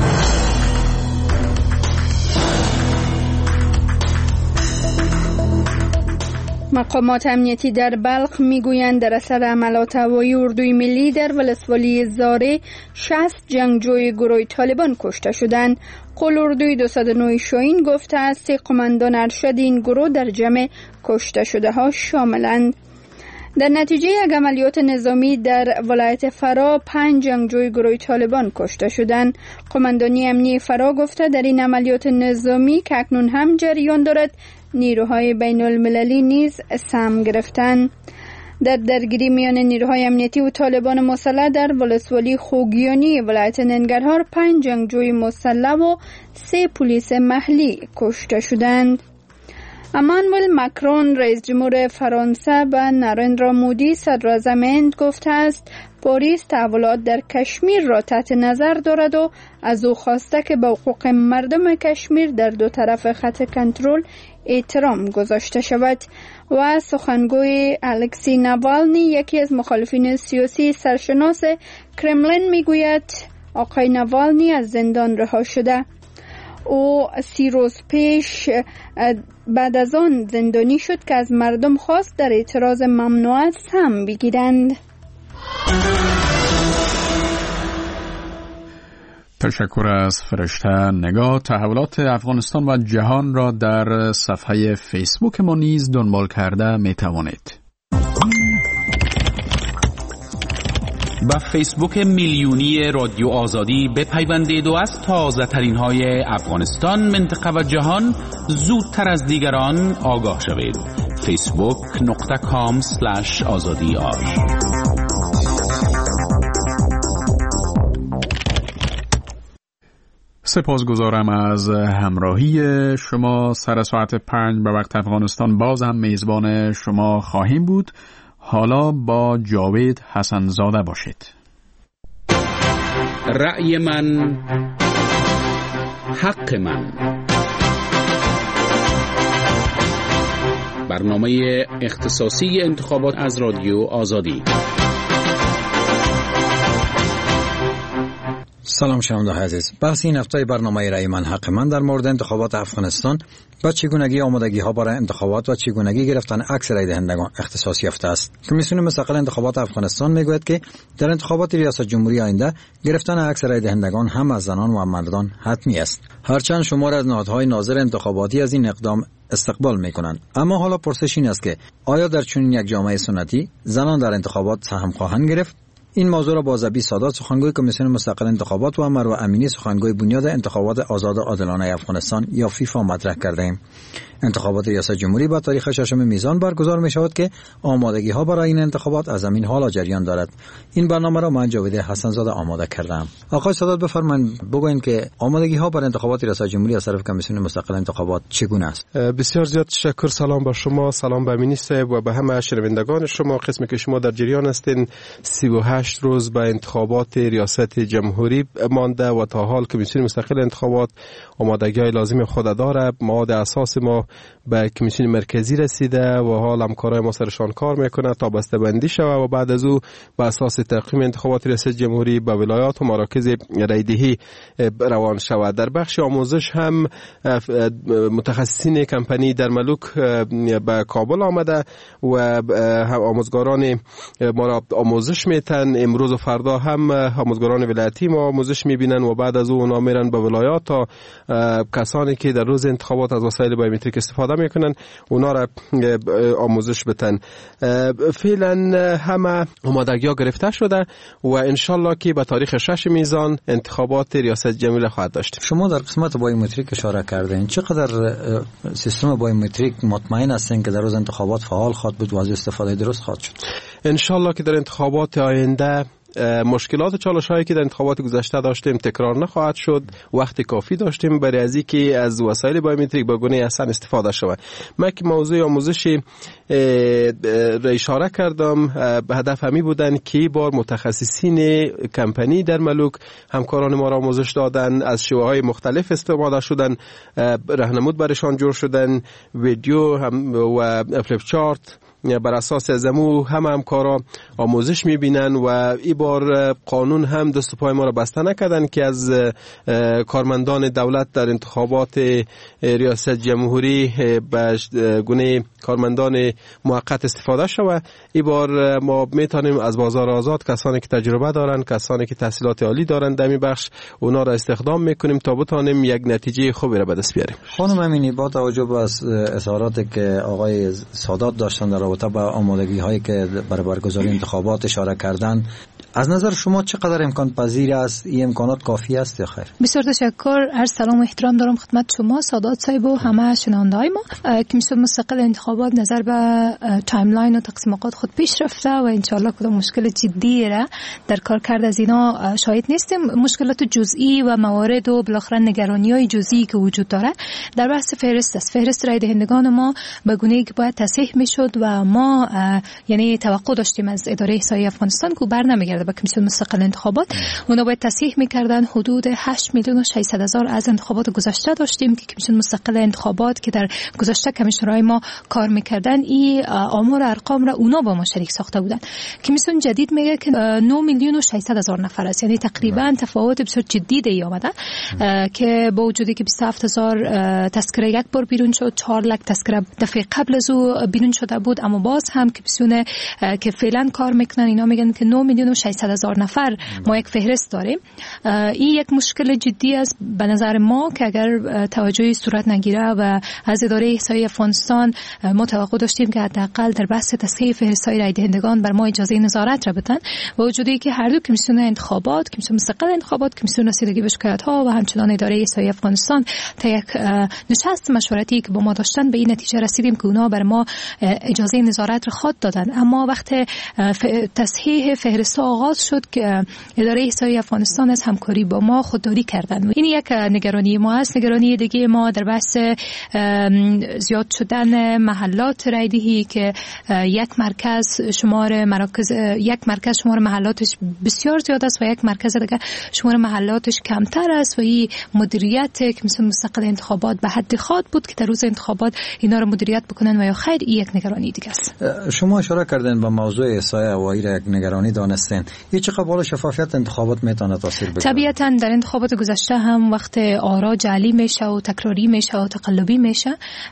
مقامات امنیتی در بلخ میگویند در اثر عملات هوایی اردوی ملی در ولسوالی زاره شصت جنگجوی گروه طالبان کشته شدند. قول اردوی دویست و نه شاهین گفته است قماندان ارشد این گروه در جمع کشته شده ها شاملند. در نتیجه یک عملیات نظامی در ولایت فرا پنج جنگجوی گروه طالبان کشته شدند. قماندانی امنیتی فرا گفته در این عملیات نظامی که اکنون هم جریان دارد نیروهای بین المللی نیز سهم گرفتند. در درگیری میان نیروهای امنیتی و طالبان مسلح در ولسوالی خوگیانی ولایت ننگرهار پنج جنگجوی مسلح و سه پلیس محلی کشته شدند. امانوئل ماکرون رئیس جمهور فرانسه به نارندرا مودی صدر اعظم هند گفته است پاریس تحولات در کشمیر را تحت نظر دارد و از او خواسته که به حقوق مردم کشمیر در دو طرف خط کنترل احترام گذاشته شود. و سخنگوی الکسی ناوالنی یکی از مخالفین سیاسی سرشناس کرملین میگوید آقای ناوالنی از زندان رها شده. او سی روز پیش بعد از آن زندانی شد که از مردم خواست در اعتراض ممنوعات سهم بگیرند. تشکر از فرشته نگاه. تحولات افغانستان و جهان را در صفحه فیسبوک ما نیز دنبال کرده می توانید. با فیسبوک میلیونی رادیو آزادی بپیوندید و از تازه ترین های افغانستان، منطقه و جهان زودتر از دیگران آگاه شوید. فیسبوک نقطه کام سلش آزادی آر. سپاسگزارم از همراهی شما. سر ساعت پنج به وقت افغانستان باز هم میزبان شما خواهیم بود. حالا با جاوید حسنزاده باشید. رأی من حق من، برنامه اختصاصی انتخابات از رادیو آزادی. سلام شنونده عزیز. بحث این هفته برنامه رأی من حق من در مورد انتخابات افغانستان و چگونگی آمادگی ها برای انتخابات و چگونگی گرفتن عکس رای دهندگان اختصاص یافته است. کمیسیون مستقل انتخابات افغانستان میگوید که در انتخابات ریاست جمهوری آینده گرفتن عکس رای دهندگان هم از زنان و مردان حتمی است. هرچند شمار از نهادهای ناظر انتخاباتی از این اقدام استقبال میکنند، اما حالا پرسش این است که آیا در چنین یک جامعه سنتی زنان در انتخابات سهم خواهند گرفت؟ این موضوع را با زبی سادات سخنگوی کمیسیون مستقل انتخابات و مروه امینی سخنگوی بنیاد انتخابات آزاد و عادلانه افغانستان یا فیفا مطرح کردیم. انتخابات ریاست جمهوری با تاریخ ششم میزان برگزار می شود که آمادگی ها برای این انتخابات از همین حالا جریان دارد. این برنامه را من جاوید حسنزاده آماده کردم. آقای سادات بفرمایید بگوین که آمادگی ها برای انتخابات ریاست جمهوری از طرف کمیسیون مستقل انتخابات چگونه است؟ بسیار زیاد تشکر. سلام با شما، سلام به امینی صاحب و به همه شنوندگان شما. قسمی که شما در جریان هستین سی و هشت روز به انتخابات ریاست جمهوری مانده و تا حال کمیسیون مستقل انتخابات آمادگی‌های لازم خود داره. مواد اساس ما به کمیسیون مرکزی رسیده و حال همکارای ما سرشان کار میکنه تا بسته‌بندی شود و بعد از او به اساس تقویم انتخابات ریاست جمهوری به ولایات و مراکز رایدهی روان شود. در بخش آموزش هم متخصصین کمپانی در ملوک به کابل آمده و آموزگاران ما را آموزش میتن. امروز و فردا هم آموزگاران ولایتی ما آموزش میبینن و بعد از او اونا میرن به ولایات تا کسانی که در روز انتخابات از وسایل بایومتریک استفاده میکنن اونا را آموزش بتن. فعلا همه آمادگی‌ها گرفته شده و انشالله که به تاریخ شش میزان انتخابات ریاست جمهوری خواهد داشت. شما در قسمت بایومتریک اشاره کردین، چقدر سیستم بایومتریک مطمئن هستین که در روز انتخابات فعال خواهد بود و از استفاده درست خواهد شد؟ انشالله که در انتخابات آینده مشکلات و چالش‌هایی که در انتخابات گذشته داشتیم تکرار نخواهد شد. وقت کافی داشتیم برای از اینکه از وسایل بایومتریک به گونه احسن استفاده شود. من که موضوع آموزشی را اشاره کردم، به هدف همی بودن که بار متخصصین کمپانی در ملوک همکاران ما را آموزش دادن، از شیوه‌های مختلف استفاده شدن، راهنمود برشان جور شدن، ویدیو هم و فلیپ چارت بر اساس زمو هم همکارا آموزش میبینن و این بار قانون هم دست و پای ما را بسته نکردن که از کارمندان دولت در انتخابات ریاست جمهوری به گونه کارمندان موقت استفاده شود. این بار ما میتونیم از بازار آزاد کسانی که تجربه دارن، کسانی که تحصیلات عالی دارن در این بخش، اونا را استخدام میکنیم تا بتونیم یک نتیجه خوبی را به دست بیاریم. خانم امینی، با توجه به اظهاراتی که آقای سادات داشتن در رابطه با آمادگی هایی که برای برگزاری انتخابات اشاره کردن، از نظر شما چقدر امکان پذیر است؟ این امکانات کافی است یا خیر؟ بسیار تشکر. هر سلام و احترام دارم خدمت شما سادات صاحب و همه شنونده های ما. کمیسیون مستقل انتخابات نظر به تایملاین و تقسیم اوقات خود پیش رفته و انشالله کدام مشکل جدی را در کار کرد از اینا شاهد نیستیم. مشکلات جزئی و موارد و بالاخره نگرانی های جزئی که وجود داره در بحث فهرست است. فهرست رای دهندگان ما به گونه‌ای که باید تصحیح میشد و ما یعنی توقع داشتیم از اداره احصایی افغانستان که بر نمیگرده به کمیسیون مستقل انتخابات، اونا باید تصحیح میکردن. حدود هشت میلیون و ششصد هزار از انتخابات گذشته داشتیم که کمیسیون مستقل انتخابات که در گذشته کمیشنرهای ما کار میکردن این آمار ارقام را اونا با ما شریک ساخته بودن. کمیسیون جدید میگه که نه میلیون و ششصد هزار نفر است، یعنی تقریبا تفاوت بسیار جدی دی آمده که با وجودی که بیست و هفت هزار تذکره یک بار بیرون شد، چهار لک تذکره دفعه قبل از او بیرون شده بود، اما باز هم کمیسیون که فعلا کار میکنن اینا میگن که نه میلیون و ششصد هزار نفر ما یک فهرست داریم. این یک مشکل جدی است به نظر ما که اگر توجهی صورت نگیره و از اداره احصایی افغانستان ما توقع داشتیم که حداقل در بحث تصحیح فهرست‌های رای دهندگان بر ما اجازه نظارت را بدن، با وجودی که هر دو کمیسیون انتخابات، کمیسیون مستقل انتخابات، کمیسیون رسیدگی به شکایت‌ها و همچنان اداره احصایی افغانستان تا یک نشست مشورتی که با ما داشتن به این نتیجه رسیدیم که اونا بر ما اجازه نظارت را خواهد دادن. اما وقت تصحیح فهرست آغاز شد که اداره احصایی افغانستان از همکاری با ما خودداری کردن. این یک نگرانی ما است. نگرانی دیگه ما در بحث زیاد شدن محلات رایدهی که یک مرکز شمار مراکز یک مرکز شمار محلاتش بسیار زیاد است و یک مرکز دیگه شمار محلاتش کمتر است و این مدیریت کمیسیون مستقل انتخابات به حد خواهد بود که در روز انتخابات اینا رو مدیریت بکنن و یا خیر این یک نگرانی دیگه است. شما اشاره کردین به موضوع احصای هوایی را یک نگرانی دانستین. این چقدر بالا شفافیت انتخابات میتونه تاثیر بذاره؟ طبیعتاً در انتخابات گذشته هم وقت آرا جعلی میشه و تکراری میشه و تقلبی میشه،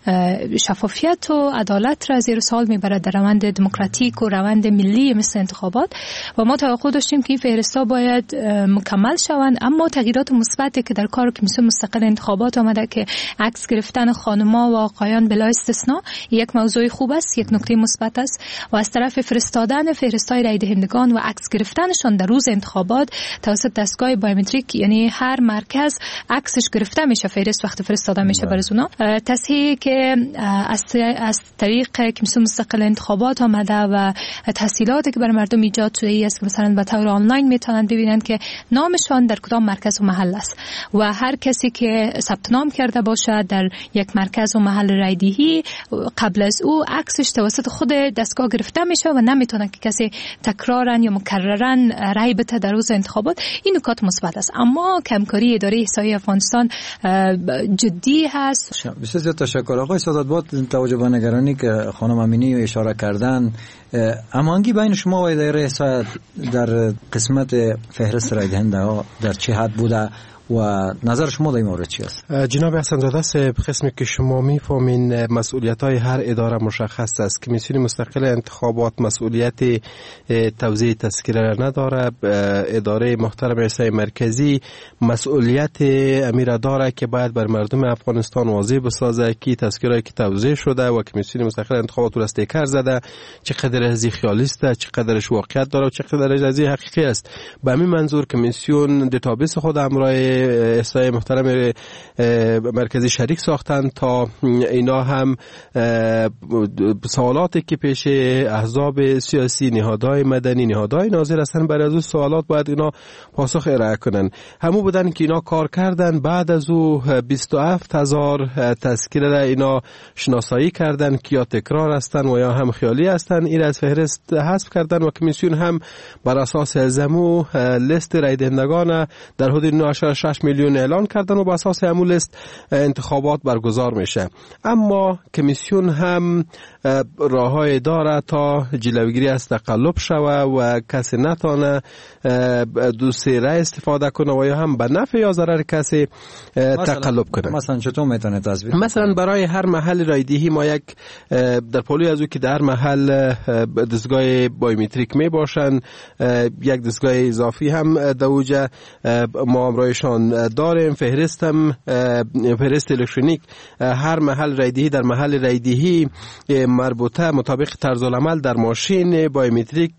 شفافیت و عدالت را زیر سوال میبره در روند دموکراتیک و روند ملی مثل انتخابات و ما توقع داشتیم که این فهرست‌ها باید مکمل شوند. اما تغییرات مثبتی که در کار کمیسیون مستقل انتخابات آمده که عکس گرفتن خانم‌ها و آقایان بلا استثنا یک موضوع خوب است، یک نکته مثبت است و از طرف فرستادن فهرست‌های رای دهندگان و عکس گرفتنشان در روز انتخابات توسط دستگاه بایومتریک، یعنی هر مرکز عکسش گرفته میشه فهرست وقت فرستاده میشه برای اونا. تصحیحی که از از طریق کمیسیون مستقل انتخابات آمده و تحصیلاتی که برای مردم ایجاد شده است که مثلا به طور آنلاین میتونن ببینن که نامشان در کدام مرکز و محل است و هر کسی که ثبت نام کرده باشه در یک مرکز و محل رایدهی قبل از او عکسش توسط خود دستگاه گرفته میشه و نمیتونه که کسی تکرارا یا مکررا رای بده در روز انتخابات. این نکات مثبت است، اما کمکاری اداره احصایی افغانستان جدی هست. بسیار تشکر آقای سادات. با توجه به نگرانی که خانم امینی اشاره کردن، هماهنگی بین شما و اداره احصایی در قسمت فهرست رای دهنده‌ها در چه حد بوده و نظر شما در این مورد چی است؟ جناب حسن‌زاده صاحب، قسمی که شما میفهمین مسئولیت‌های هر اداره مشخص است. کمیسیون مستقل انتخابات مسئولیت توزیع تذکره را نداره. اداره محترم احصای مرکزی مسئولیت امیر داره که باید بر مردم افغانستان واضح بسازه که تذکره که توزیع شده و کمیسیون مستقل انتخابات را استیکر زده چقدر از خیالی است، چقدرش واقعیت داره و چقدرش از حقیقی است. به همین منظور کمیسیون دیتابیس خود همراه احصای محترم مرکزی شریک ساختن تا اینا هم سوالاتی که پیش احزاب سیاسی، نهادهای مدنی، نهادهای ناظر هستن، برای از اون سوالات باید اینا پاسخ ارائه کنن. همو بودن که اینا کار کردن. بعد از او بیست و هفت هزار تذکره را اینا شناسایی کردن که یا تکرار هستن و یا هم خیالی هستن. این از فهرست حذف کردن و کمیسیون هم بر اساس زمو لیست رای دهندگان در حدود نه و شش میلیون اعلان کردن و بر اساس همون لیست انتخابات برگزار میشه. اما کمیسیون هم راههای داره تا جلوگیری از تقلب شوه و کسی نتانه دو سه رای استفاده کنه و یا هم به نفع یا ضرر کسی تقلب کنه. مثلا چطور میتونه تصویر؟ مثلا برای هر محل رایدهی ما یک در پولی از او که در محل دستگاه بایومتریک می باشن، یک دستگاه اضافی هم دوجه ما امرایشان داریم. فهرست هم فهرست الکترونیک هر محل رایدهی در محل رایدهی مربوطه مطابق طرز العمل در ماشین بایومتریک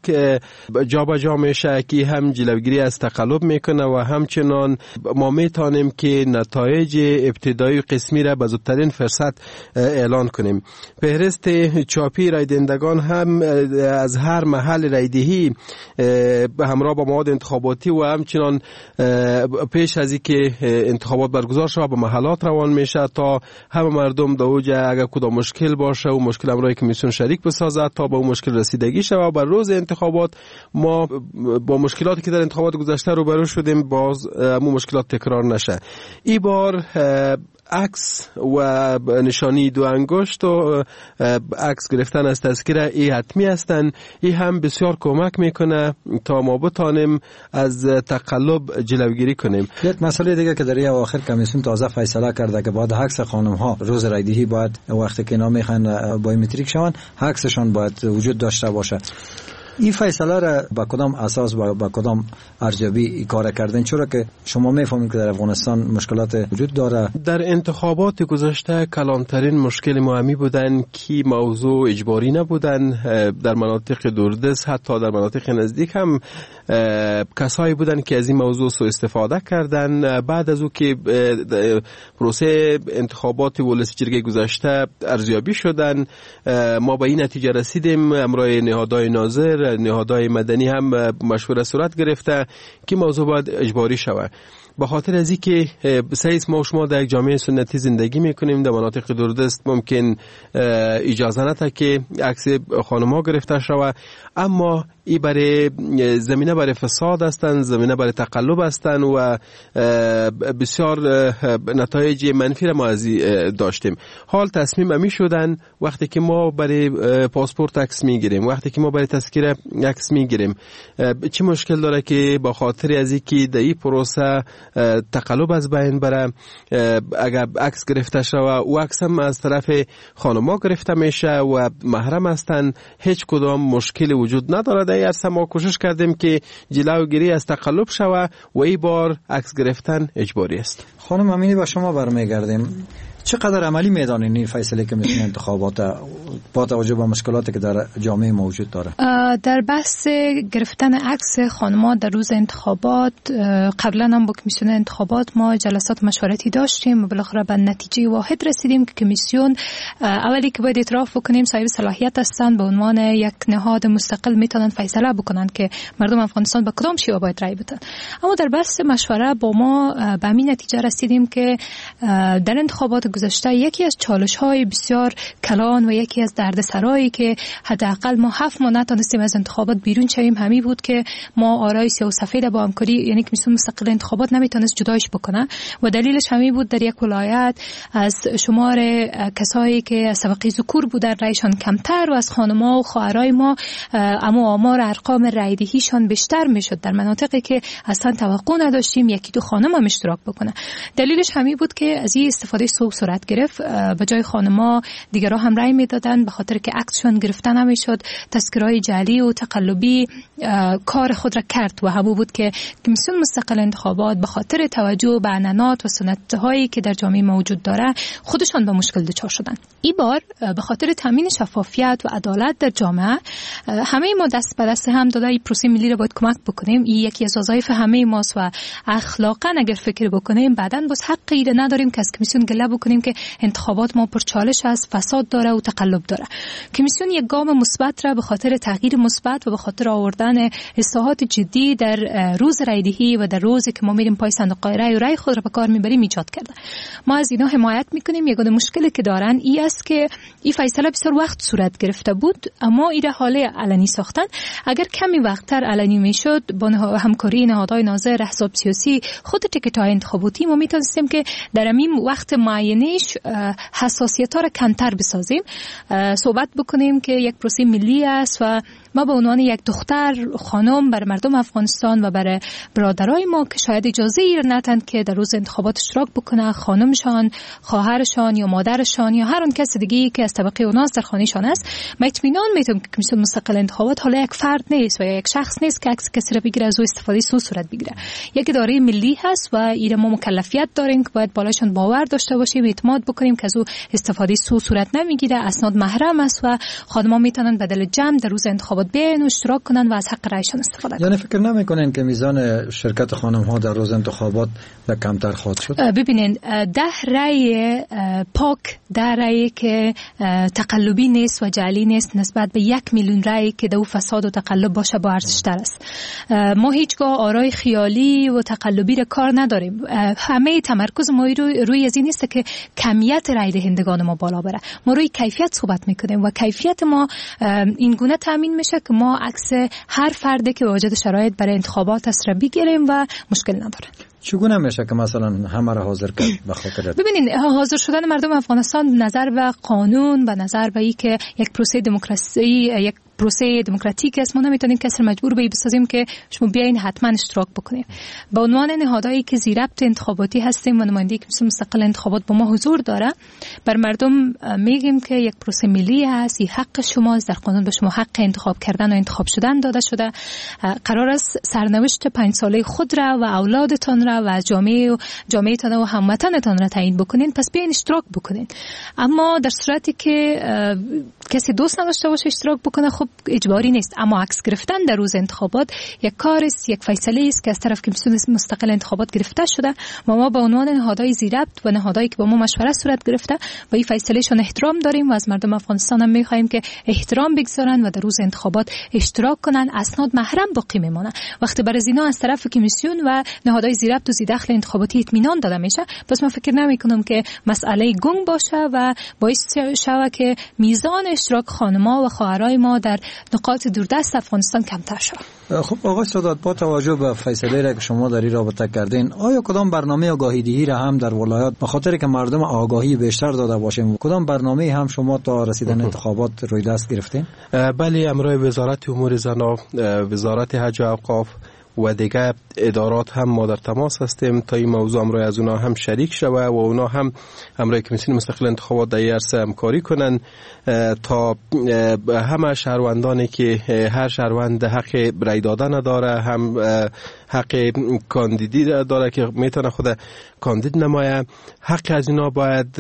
جابجا میشه که هم جلوگیری از تقلب میکنه و همچنان ما میتونیم که نتایج ابتدایی قسمی را به زودترین فرصت اعلان کنیم. فهرست چاپی رای دهندگان هم از هر محل رایدهی همراه با مواد انتخاباتی و همچنان پیش از اینکه انتخابات برگزار شود به محلات روان میشه تا همه مردم دوجه اگر کدام مشکل باشه و مشکل امرای کمیسیون شریک بسازد تا به اون مشکل رسیدگی شود و بر روز انتخابات ما با مشکلاتی که در انتخابات گذشته روبرو شدیم باز همون مشکلات تکرار نشه. این بار عکس و نشانی دو انگشت و عکس گرفتن از تذکره ای حتمی هستن. این هم بسیار کمک میکنه تا ما بتانیم از تقلب جلوگیری کنیم. یک مسئله دیگه که در این اواخر کمیسیون تازه فیصله کرده که باید عکس خانم ها روز رایدهی باید وقتی که اینا میخوان بایومتریک شون عکسشون باید وجود داشته باشه. این فیصله را با کدام اساس و با کدام ارزیابی کار کردن؟ چرا که شما میفهمید که در افغانستان مشکلات وجود داره. در انتخابات گذشته کلانترین مشکل مهمی بودن که موضوع اجباری نبودن. در مناطق دوردست حتی در مناطق نزدیک هم کسایی بودن که از این موضوع سوء استفاده کردن. بعد از او که پروسه انتخابات ولسی جرگه گذشته ارزیابی شدن ما به این نتیجه رسیدیم، امرای نهادهای ناظر نهادهای مدنی هم مشوره صورت گرفته که موضوع باید اجباری شود. به خاطر از اینکه سعیس ما شما در یک جامعه سنتی زندگی میکنیم، در مناطق دوردست ممکن اجازه نده که عکس خانم‌ها گرفته شود، اما ای برای زمینه برای فساد هستند، زمینه برای تقلب هستند و بسیار نتایج منفی را ما از داشتیم. حال تصمیم امی شدن وقتی که ما برای پاسپورت عکس میگیریم، وقتی که ما برای تذکره عکس میگیریم، چه مشکل داره که با خاطر از اینکه در این پروسه تقلب از بین بره اگر عکس گرفته شود و عکس هم از طرف خانم‌ها گرفته میشه و محرم هستند، هیچ کدام مشکل وجود نداره. در اصلا ما کوشش کردیم که جلوگیری از تقلب شود و این بار عکس گرفتن اجباری است. خانم امینی با شما برمیگردیم. چقدر عملی میدانین این فیصله که میتونه انتخابات با توجه به مشکلاتی که در جامعه موجود داره؟ در بحث گرفتن عکس خانم‌ها در روز انتخابات قبلا هم با کمیسیون انتخابات ما جلسات مشورتی داشتیم و بالاخره به نتیجه واحد رسیدیم که کمیسیون اولی که باید اعتراف بکنیم صاحب صلاحیت هستند، به عنوان یک نهاد مستقل میتونن فیصله بکنن که مردم افغانستان به کدام شیوه باید رای بدن. اما در بحث مشوره با ما به همین نتیجه رسیدیم که در انتخابات گذشته یکی از چالش‌های بسیار کلان و یکی از دردسرایی که حداقل ما هفت ماه نتونستیم از انتخابات بیرون شویم همین بود که ما آرای سیاه و سفید با همکاری، یعنی کمیسیون مستقل انتخابات نمیتونست جدایش بکنه و دلیلش همین بود در یک ولایت از شمار کسایی که از طبقه ذکور بودن رایشان کمتر و از خانم‌ها و خواهرای ما اما آمار ارقام رایدهیشان بیشتر میشد در مناطقی که اصلا توقع نداشتیم یکی دو خانم هم اشتراک بکنه. دلیلش همین بود که از این استفاده سوء صورت گرفت، به جای خانما دیگرها هم رای میدادن، به خاطر که عکسشون گرفته نمیشد. تذکره‌های جعلی و تقلبی کار خود را کرد و همون بود که کمیسیون مستقل انتخابات به خاطر توجه به عنعنات و سنت‌هایی که در جامعه موجود داره خودشان به مشکل دچار شدن. این بار به خاطر تامین شفافیت و عدالت در جامعه همه ما دست به دست هم داده این پروسه ملی را باید کمک بکنیم. این یکی از وظایف همه ماست و اخلاقا اگر فکر بکنیم بعداً باز حقی را نداریم که از کمیسیون گله بکنیم که انتخابات ما پرچالش است، فساد داره و تقلب داره. کمیسیون یک گام مثبت را به خاطر تغییر مثبت و به خاطر آوردن اصلاحات جدی در روز رایدهی و در روزی که ما میریم پای صندوق رای و رای خود را به کار میبریم ایجاد کرده. ما از اینا حمایت میکنیم. یگانه مشکلی که دارن این است که این فیصله بسیار وقت صورت گرفته بود، اما این حاله علنی ساختن. اگر کمی وقتتر علنی میشد با همکاری نهادهای ناظر، احزاب سیاسی، خود تیکت‌های انتخاباتی، ما میتونستیم که در همین وقت معینش حساسیت‌ها را کمتر بسازیم، صحبت بکنیم که یک پروسه ملی است و ما به عنوان یک دختر خانم بر مردم افغانستان و بر برادرای ما که شاید اجازه ایر ندن که در روز انتخابات اشتراک بکنه، خانمشان، خواهرشان یا مادرشان یا هر اون کس دیگه‌ای که از طبقه اوناس در خانهشان است، ما اطمینان میتونم که کمیسیون مستقل انتخابات حالا یک فرد نیست و یک شخص نیست که عکس کسی را بگیره از او استفاده سو صورت بگیره. یک اداره ملی هست و این ما مکلفیت داریم که باید بالاشون باور داشته باشیم، اعتماد بکنیم که از او استفاده سو صورت نمیگیره، اسناد محرم است و خانمان میتونن بدل جمع در روز انتخابات بیان و اشتراک کنن و از حق رایشون استفاده کنن. یعنی فکر نمیکنین که میزان شرکت خانم ها در روز انتخابات به کمتر خواهد شد؟ ببینید، ده رای پاک، ده رای که تقلبی نیست و جعلی نیست نسبت به یک میلیون رای که دو فساد و تقلب باشه با ارزش تر است. ما هیچگاه آرای خیالی و تقلبی را کار نداریم. همه تمرکز ما روی روی از این است که کمیت رای دهندگان ما بالا بره. ما روی کیفیت صحبت میکنیم و کیفیت ما این گونه تامین میشه که ما عکس هر فردی که واجد شرایط برای انتخابات است را بگیریم و مشکل نداره. چگونه میشه که مثلا همه را حاضر کرد به خاطر؟ ببینید، حاضر شدن مردم افغانستان نظر به قانون و نظر به این که یک پروسه دموکراسی، یک پروسه دموکراتیک است، ما نمیتونیم کسی مجبور به بسازیم که شما بیاین حتما اشتراک بکنید. به عنوان نهادهایی که زیربط انتخاباتی هستیم و نماینده کمیسیون مستقل انتخابات با ما حضور داره، بر مردم میگیم که یک پروسه ملی است، این حق شماست، در قانون به شما حق انتخاب کردن و انتخاب شدن داده شده. قرار است سرنوشت پنج ساله خود را و اولادتان را و جامعه و جامعهتان و هموطنتان را تعیین بکنین، پس بیاین اشتراک بکنین. اما در صورتی که کسی دوست نداشته باشه اشتراک بکنه، خب اجباری نیست. اما عکس گرفتن در روز انتخابات یک کار است، یک فیصله است که از طرف کمیسیون مستقل انتخابات گرفته شده و ما به عنوان نهادهای زیربط و نهادهایی که با ما مشورت صورت گرفته و این فیصلهشون احترام داریم و از مردم افغانستان هم می‌خوایم که احترام بگذارن و در روز انتخابات اشتراک کنن. اسناد محرم باقی میمونه. وقتی برای اینا از طرف کمیسیون و نهادهای زیربط و زیردخل انتخاباتی اطمینان داده میشه، پس من فکر نمی‌کنم که مسئله گنگ باشه و باعث شود که میزان اشتراک خانم‌ها و خواهرای ما در نقاط دوردست افغانستان کمتر شد. خب آقای سادات، با توجه به فیصله را که شما در این رابطه کردین، آیا کدام برنامه آگاهی دهی را هم در ولایات به خاطر که مردم آگاهی بیشتر داده باشیم، کدام برنامه هم شما تا رسیدن انتخابات روی دست گرفتین؟ بله، امروز وزارت امور زنان، وزارت حج و اوقاف و دیگه ادارات هم ما در تماس هستیم تا این موضوع امروز از اونا هم شریک شوه و اونا هم امروز کمیسیون مستقل انتخابات در این عرصه همکاری کنن تا همه شهروندانی که هر شهروند حق رای دادن داره، هم حق کاندیدی داره که میتونه خود کاندید نمایه، حق از اینا باید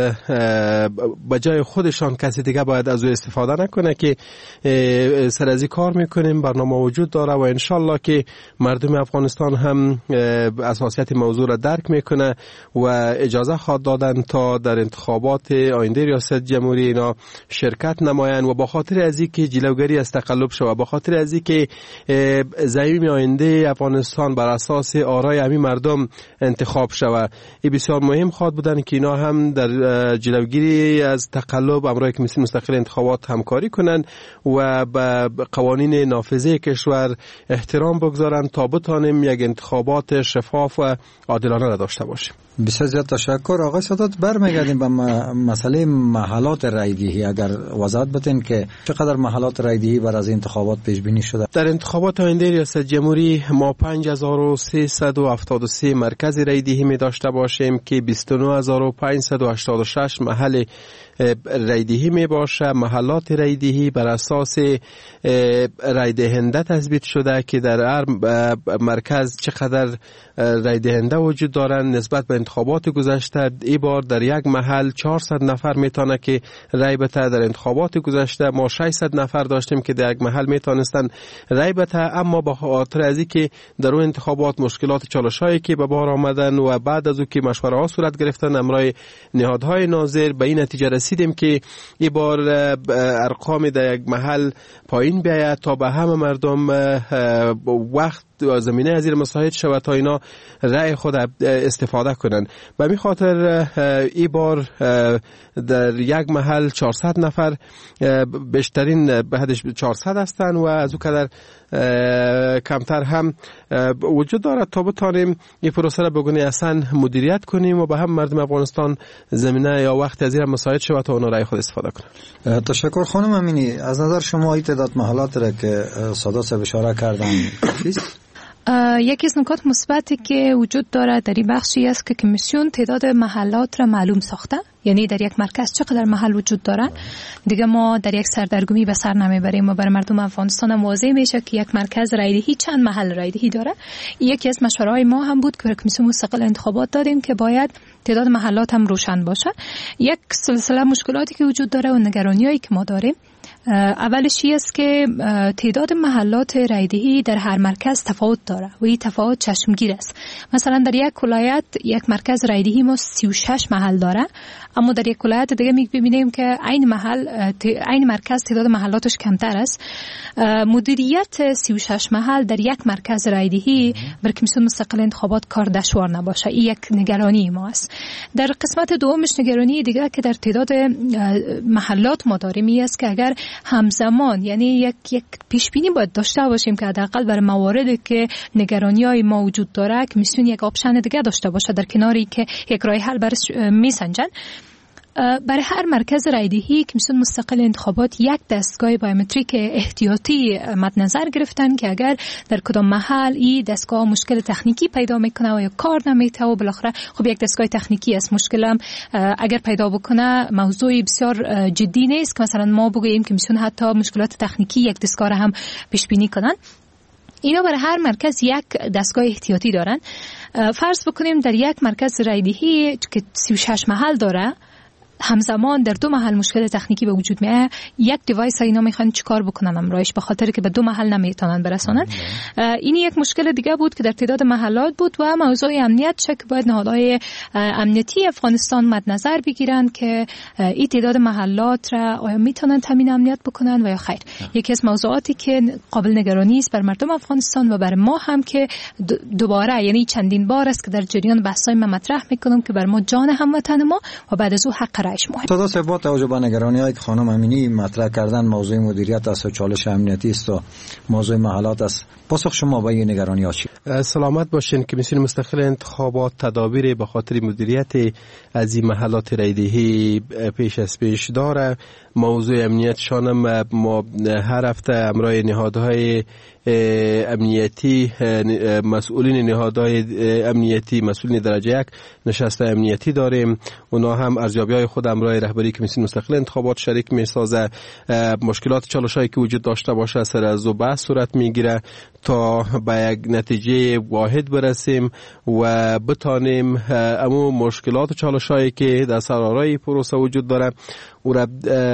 به جای خودشان کسی دیگه باید از او استفاده نکنه که سر از این کار میکنیم. برنامه وجود داره و انشالله که مردم افغانستان هم اساسیت موضوع را درک میکنه و اجازه خواهد دادن تا در انتخابات آینده ریاست جمهوری اینا شرکت نمایند و با خاطر از اینکه جلوگیری از تقلب شوه، با خاطر از اینکه زعیم آینده افغانستان بر اساس آرای همین مردم انتخاب شوه، این بسیار مهم خواهد بودن که اینا هم در جلوگیری از تقلب امروز کمیسیون مستقل انتخابات همکاری کنند و به قوانین نافذه کشور احترام بگذارند تا بتانیم یک انتخابات شفاف و عادلانه را داشته باشیم. بسیار زیاد تشکر. آقای سادات، برمیگردیم به مسئله محلات رایدهی. اگر وضاحت بدین که چقدر محلات رایدهی بر از انتخابات پیش بینی شده؟ در انتخابات آینده ریاست جمهوری ما پنج پنج هزار و سیصد و هفتاد و سه مرکز رایدهی می داشته باشیم که بیست و نه هزار و پانصد و هشتاد و شش محل رایدهی می باشه. محلات رایدهی بر اساس رایدهنده تثبیت شده که در هر مرکز چقدر رایدهنده وجود دارن. نسبت به انتخابات گذشته ای بار در یک محل چهارصد نفر میتونه که رای بده. در انتخابات گذشته ما ششصد نفر داشتیم که در یک محل میتونستن رای بده، اما به خاطر از اینکه در اون انتخابات مشکلات چالشایی که به بار آمدن و بعد از او که مشوره ها صورت گرفتن امرای نهادهای ناظر به این نتیجه رسیدیم که این بار ارقام در یک محل پایین بیاید تا به همه مردم وقت زمینه از این مساعد شود تا اینا رأی خود استفاده کنن. به این خاطر ای بار در یک محل چهارصد نفر، بیشترین بعدش چهارصد هستند و از او قدر کمتر هم وجود دارد تا بتانیم این پروسه را بگونه اصلا مدیریت کنیم و به هم مردم افغانستان زمینه یا وقت از این مساعد شود تا اونا رأی خود استفاده کنن. تشکر خانم امینی. از نظر شما این تعداد محلات را که ساده صاحب اشاره کردن کافیست؟ یکی از نکات مثبتی که وجود داره در این بخشی است که کمیسیون تعداد محلات را معلوم ساخته، یعنی در یک مرکز چقدر محل وجود دارن. دیگه ما در یک سردرگمی به سر نمیبریم و برای مردم افغانستان هم واضح میشه که یک مرکز رایدهی چند محل رایدهی داره. یکی از مشوره‌های ما هم بود که کمیسیون مستقل انتخابات دادیم که باید تعداد محلات هم روشن باشه. یک سلسله مشکلاتی که وجود داره و نگرانیایی که ما داریم، اولش این است که تعداد محلات رایدهی در هر مرکز تفاوت داره و این تفاوت چشمگیر است. مثلا در یک ولایت یک مرکز رایدهی ما سی و شش محل داره، اما در یک ولایت دیگه می‌بینیم که این محل این مرکز تعداد محلاتش کمتر است. مدیریت سی و شش محل در یک مرکز رایدهی بر کمیسیون مستقل انتخابات کار دشوار نباشه. این یک نگرانی ما است. در قسمت دومش نگرانی دیگه که در تعداد محلات ما داریم این است که اگر همزمان، یعنی یک یک پیش بینی باید داشته باشیم که حداقل برای مواردی که نگرانی‌های ما وجود داره کمیسیون یک آپشن دیگه داشته باشه در کناری که یک راه حل برش میسنجن. برای هر مرکز رایدهی کمیسیون مستقل انتخابات یک دستگاه بایومتریک احتیاطی مد نظر گرفتن که اگر در کدام محل این دستگاه مشکل تکنیکی پیدا میکنه و یا کار نمیته و بالاخره خب یک دستگاه تکنیکی است، مشکلم اگر پیدا بکنه موضوع بسیار جدی نیست که مثلا ما بگوییم کمیسیون حتی مشکلات تکنیکی یک دستگاه هم پیش بینی کنن. اینا برای هر مرکز یک دستگاه احتیاطی دارن. فرض بکنیم در یک مرکز رایدهی که سی و شش محل داره، همزمان در دو محل مشکل تکنیکی به وجود میاد، یک دیوایس اینا میخوان چیکار بکنن امرایش، به خاطر که به دو محل نمیتونن برسونن. این یک مشکل دیگه بود که در تعداد محلات بود و موضوع امنیت چک باید نهادهای امنیتی افغانستان مد نظر بگیرن که این تعداد محلات را آیا میتونن تامین امنیت بکنن و یا خیر. یکی از موضوعاتی که قابل نگرانی است بر مردم افغانستان و بر ما هم که دوباره یعنی چندین بار است که در جریان بحث‌های ما مطرح میکنم که بر ما جان هموطن ما و بعد از او حق رایش مهم. تا دست با توجه به نگرانی‌هایی که خانم امینی مطرح کردن، موضوع مدیریت است و چالش امنیتی است و موضوع محلات است، پاسخ شما به این نگرانی‌ها چی؟ سلامت باشین. کمیسیون مستقل انتخابات تدابیر به خاطر مدیریت از این محلات رایدهی پیش از پیش داره. موضوع امنیت شانم ما هر هفته امرای نهادهای امنیتی، مسئولین نهادهای امنیتی، مسئولین درجه یک نشست امنیتی داریم. اونا هم ارزیابی‌های خود امرای رهبری کمیسیون مستقل انتخابات شریک می‌سازه. مشکلات چالش‌هایی که وجود داشته باشه سر از و بحث صورت میگیره تا به یک نتیجه واحد برسیم و بتانیم امو مشکلات و چالش‌هایی که در سرارای پروسه وجود داره او را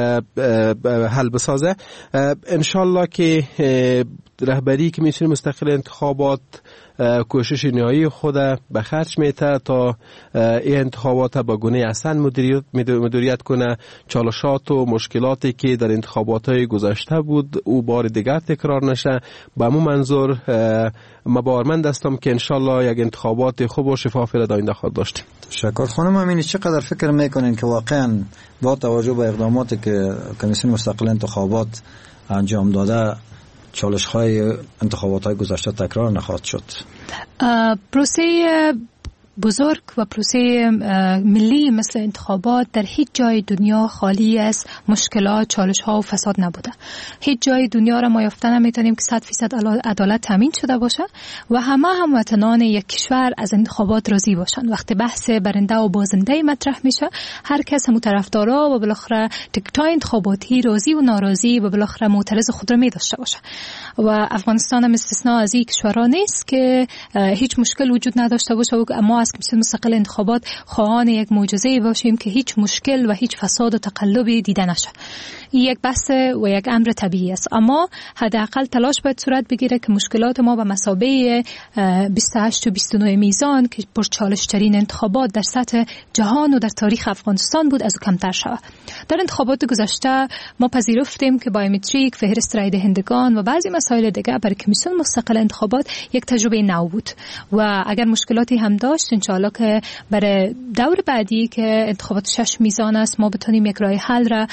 حل بسازه. انشالله که رهبری کمیسیون مستقل انتخابات کوشش نهایی خود به خرج میته تا این انتخابات به گونه احسن مدیریت, مدیریت کنه. چالشات و مشکلاتی که در انتخابات های گذشته بود او بار دیگر تکرار نشه. به همون منظور مبارمند هستم که انشالله یک انتخابات خوب و شفاف را در آینده خواهد داشتیم. تشکر. خانم امینی، چقدر فکر میکنین که واقعا با توجه به اقداماتی که کمیسیون مستقل انتخابات انجام داده چالش های انتخابات های گذشته تکرار نخواهد شد؟ پروسه بزرگ و پروسه ملی مثل انتخابات در هیچ جای دنیا خالی از مشکلات، چالش ها و فساد نبوده. هیچ جای دنیا را ما یافته نمیتونیم که صد فیصد عدالت تامین شده باشه و همه هموطنان یک کشور از انتخابات راضی باشن. وقتی بحث برنده و بازنده مطرح میشه، هر کس هم طرفدارا و بالاخره تکتای انتخاباتی راضی و ناراضی و بالاخره معترض خود را می داشته باشه. و افغانستان هم استثناء از این کشورها نیست که هیچ مشکل وجود نداشته باشه و ما از کمیسیون مستقل انتخابات خواهان یک معجزه باشیم که هیچ مشکل و هیچ فساد و تقلبی دیده نشه. این یک بحث و یک امر طبیعی است، اما حداقل تلاش باید صورت بگیره که مشکلات ما به مثابه بیست و هشت و بیست و نه میزان که پرچالش ترین انتخابات در سطح جهان و در تاریخ افغانستان بود از او کمتر شود. در انتخابات گذشته ما پذیرفتیم که بایومتریک، فهرست رای دهندگان و بعضی مسائل دیگه برای کمیسیون مستقل انتخابات یک تجربه نو بود و اگر مشکلاتی هم داشت انشاءالله که برای دور بعدی که انتخابات شش میزان است ما بتونیم یک راه حل را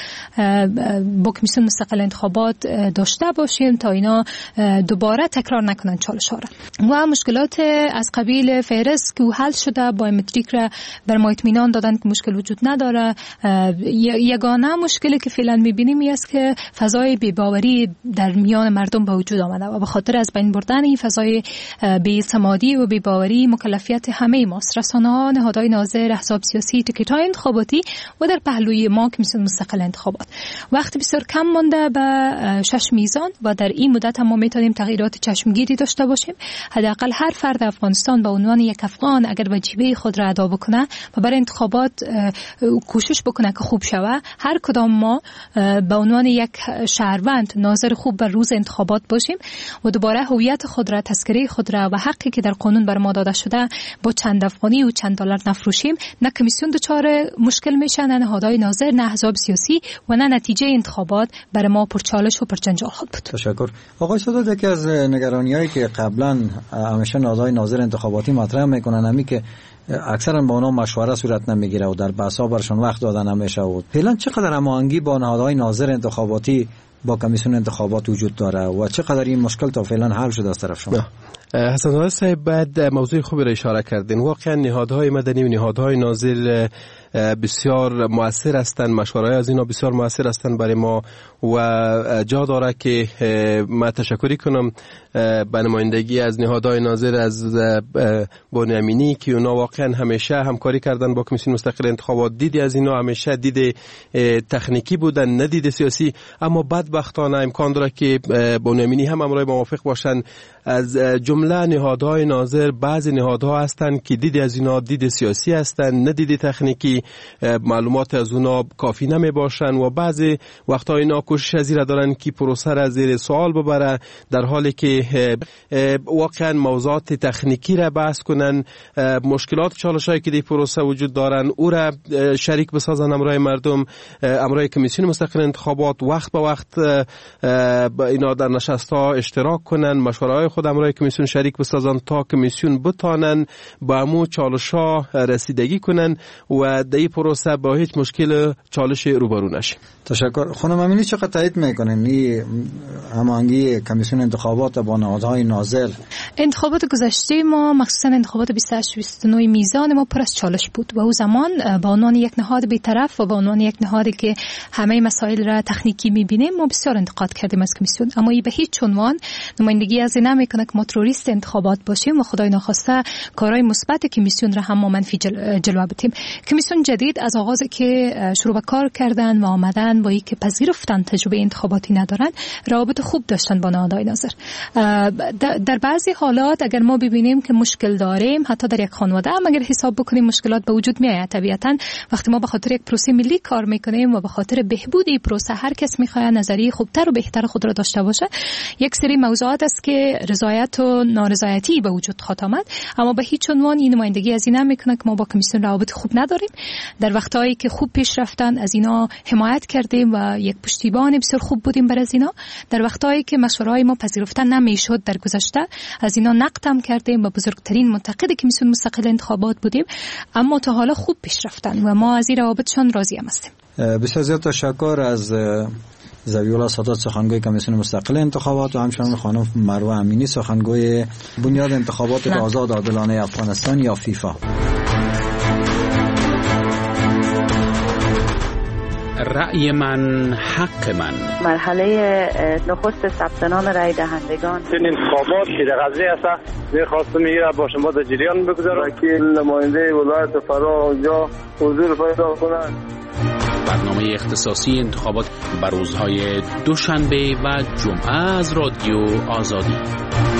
با کمیسیون مستقل انتخابات داشته باشیم تا اینا دوباره تکرار نکنن چالش ها را. و مشکلات از قبیل فهرست که حل شده، بایومتریک را بر ما اطمینان دادن که مشکل وجود نداره. یگانه مشکلی که فعلا میبینیم این است که فضای بی‌باوری در میان مردم به وجود آمده و به خاطر از بین بردن این فضای بی‌اعتمادی و بی‌باوری مکلفیت همه ماست، رسانه‌ها، نهادهای ناظر، احزاب سیاسی، تیکت‌های انتخاباتی و در پهلوی ما کمیسیون مستقل انتخابات. وقتی بسیار کم مانده به شش میزان و در این مدت هم ما میتونیم تغییرات چشمگیری داشته باشیم. حداقل هر فرد افغانستان به عنوان یک افغان اگر وجیبه خود را ادا بکنه و برای انتخابات کوشش بکنه که خوب شود، هر کدام ما به عنوان یک شهروند ناظر خوب بر روز انتخابات باشیم و دوباره هویت خود را، تذکره خود را و حقی که در قانون بر ما داده شده با چند افغانی و چند دلار نفروشیم. نه کمیسیون دچار مشکل میشه، نه نهادهای ناظر، نه احزاب سیاسی و نه نتیجه انتخابات برای ما پرچالش و پرجنجال خود بود. تشکر. آقای سادات، یکی از نگرانی‌هایی که قبلا همیشه نهادهای ناظر انتخاباتی مطرح میکنن همی که اکثرا با اونا مشوره صورت نمیگیره و در بحث‌ها برشون وقت دادن نمیشه. و فعلا چقدر هماهنگی با نهادهای ناظر انتخاباتی با کمیسیون انتخابات وجود داره و چقدر این مشکل تا فعلا حل شده از طرف شما؟ حسن الله صاحب بعد موضوع خوبی را اشاره کردین. واقعا نهادهای مدنی و نهادهای ناظر بسیار مؤثر هستند، مشوره‌های از اینا بسیار مؤثر هستند برای ما و جا داره که ما تشکری کنم به نمایندگی از نهادهای ناظر از بانی امینی که اونا واقعا همیشه همکاری کردن با کمیسیون مستقل انتخابات. دیدی از اینا همیشه دید تکنیکی بودن، نه دید سیاسی، اما بدبختانه امکان داره که بانی امینی هم همراه موافق باشن. از جمله نهادهای ناظر بعضی نهادها هستند که دید از اینا دید سیاسی هستند، نه دید تکنیکی، معلومات از اونا کافی نمی باشن و بعضی وقتا اینا کوشش از این دارن که پروسه را زیر سوال ببره، در حالی که واقعا موضوعات تکنیکی را بحث کنن، مشکلات چالشایی که در پروسه وجود دارن او را شریک بسازن امرای مردم، امرای کمیسیون مستقل انتخابات وقت به وقت اینا در نشست‌ها اشتراک کنن، مشوره‌های خود امرای کمیسیون شریک بسازن تا کمیسیون بتانن با امو چالش‌ها رسیدگی کنن و در این پروسه با هیچ مشکل چالش روبرو نشه. تشکر. خانم امینی چقدر تایید میکنین این هماهنگی کمیسیون انتخابات با نهادهای ناظر؟ انتخابات گذشته ما مخصوصا انتخابات بیست و هشت بیست و نه میزان ما پر از چالش بود و او زمان با عنوان یک نهاد بی‌طرف و با عنوان یک نهادی که همه مسائل را تکنیکی میبینیم ما بسیار انتقاد کردیم از کمیسیون، اما این به هیچ عنوان نمایندگی از این نمیکنه که ما تروریست انتخابات باشیم و خدای ناخواسته کارهای مثبت کمیسیون را هم ما منفی جل... جلوه بدیم. کمیسیون جدید از آغاز که شروع به کار کردن و آمدن با اینکه پذیرفتن تجربه انتخاباتی ندارن، روابط خوب داشتن با نهادهای ناظر. در بعضی حالات اگر ما ببینیم که مشکل داریم حتی در یک خانواده هم اگر حساب بکنیم مشکلات به وجود میآید. طبیعتا وقتی ما به خاطر یک پروسه ملی کار میکنیم و به خاطر بهبود این پروسه هر کس میخواد نظریه خوبتر و بهتر خود را داشته باشه، یک سری موضوعات است که رضایت و نارضایتی به وجود خواهد آمد، اما به هیچ عنوان این نمایندگی از این نمیکنه که ما با کمیسیون روابط خوب نداریم. در وقتایی که خوب پیش رفتن از اینا حمایت کردیم و یک پشتیبان بسیار خوب بودیم بر از اینا. در وقتایی که مشوره‌های ما پذیرفته نمیشد در گذشته از اینا نقد هم کردیم و بزرگترین منتقد کمیسیون مستقل انتخابات بودیم، اما تا حالا خوب پیش رفتن و ما از این روابطشان راضی هم هستیم. بسیار زیاد تشکر از زویولا سادات سخنگوی کمیسیون مستقل انتخابات و همچنین خانم مروه امینی سخنگوی بنیاد انتخابات آزاد عادلانه افغانستان یا فیفا. رأی من حق من. مرحله نخست ثبت نام رای دهندگان. این انتخابات که در قضیه است می‌خواستم میگه با شما در جریان بگذارم وکیل نماینده ولایت فرا اونجا حضور پیدا کنند. برنامه اختصاصی انتخابات بر روزهای دوشنبه و جمعه از رادیو آزادی.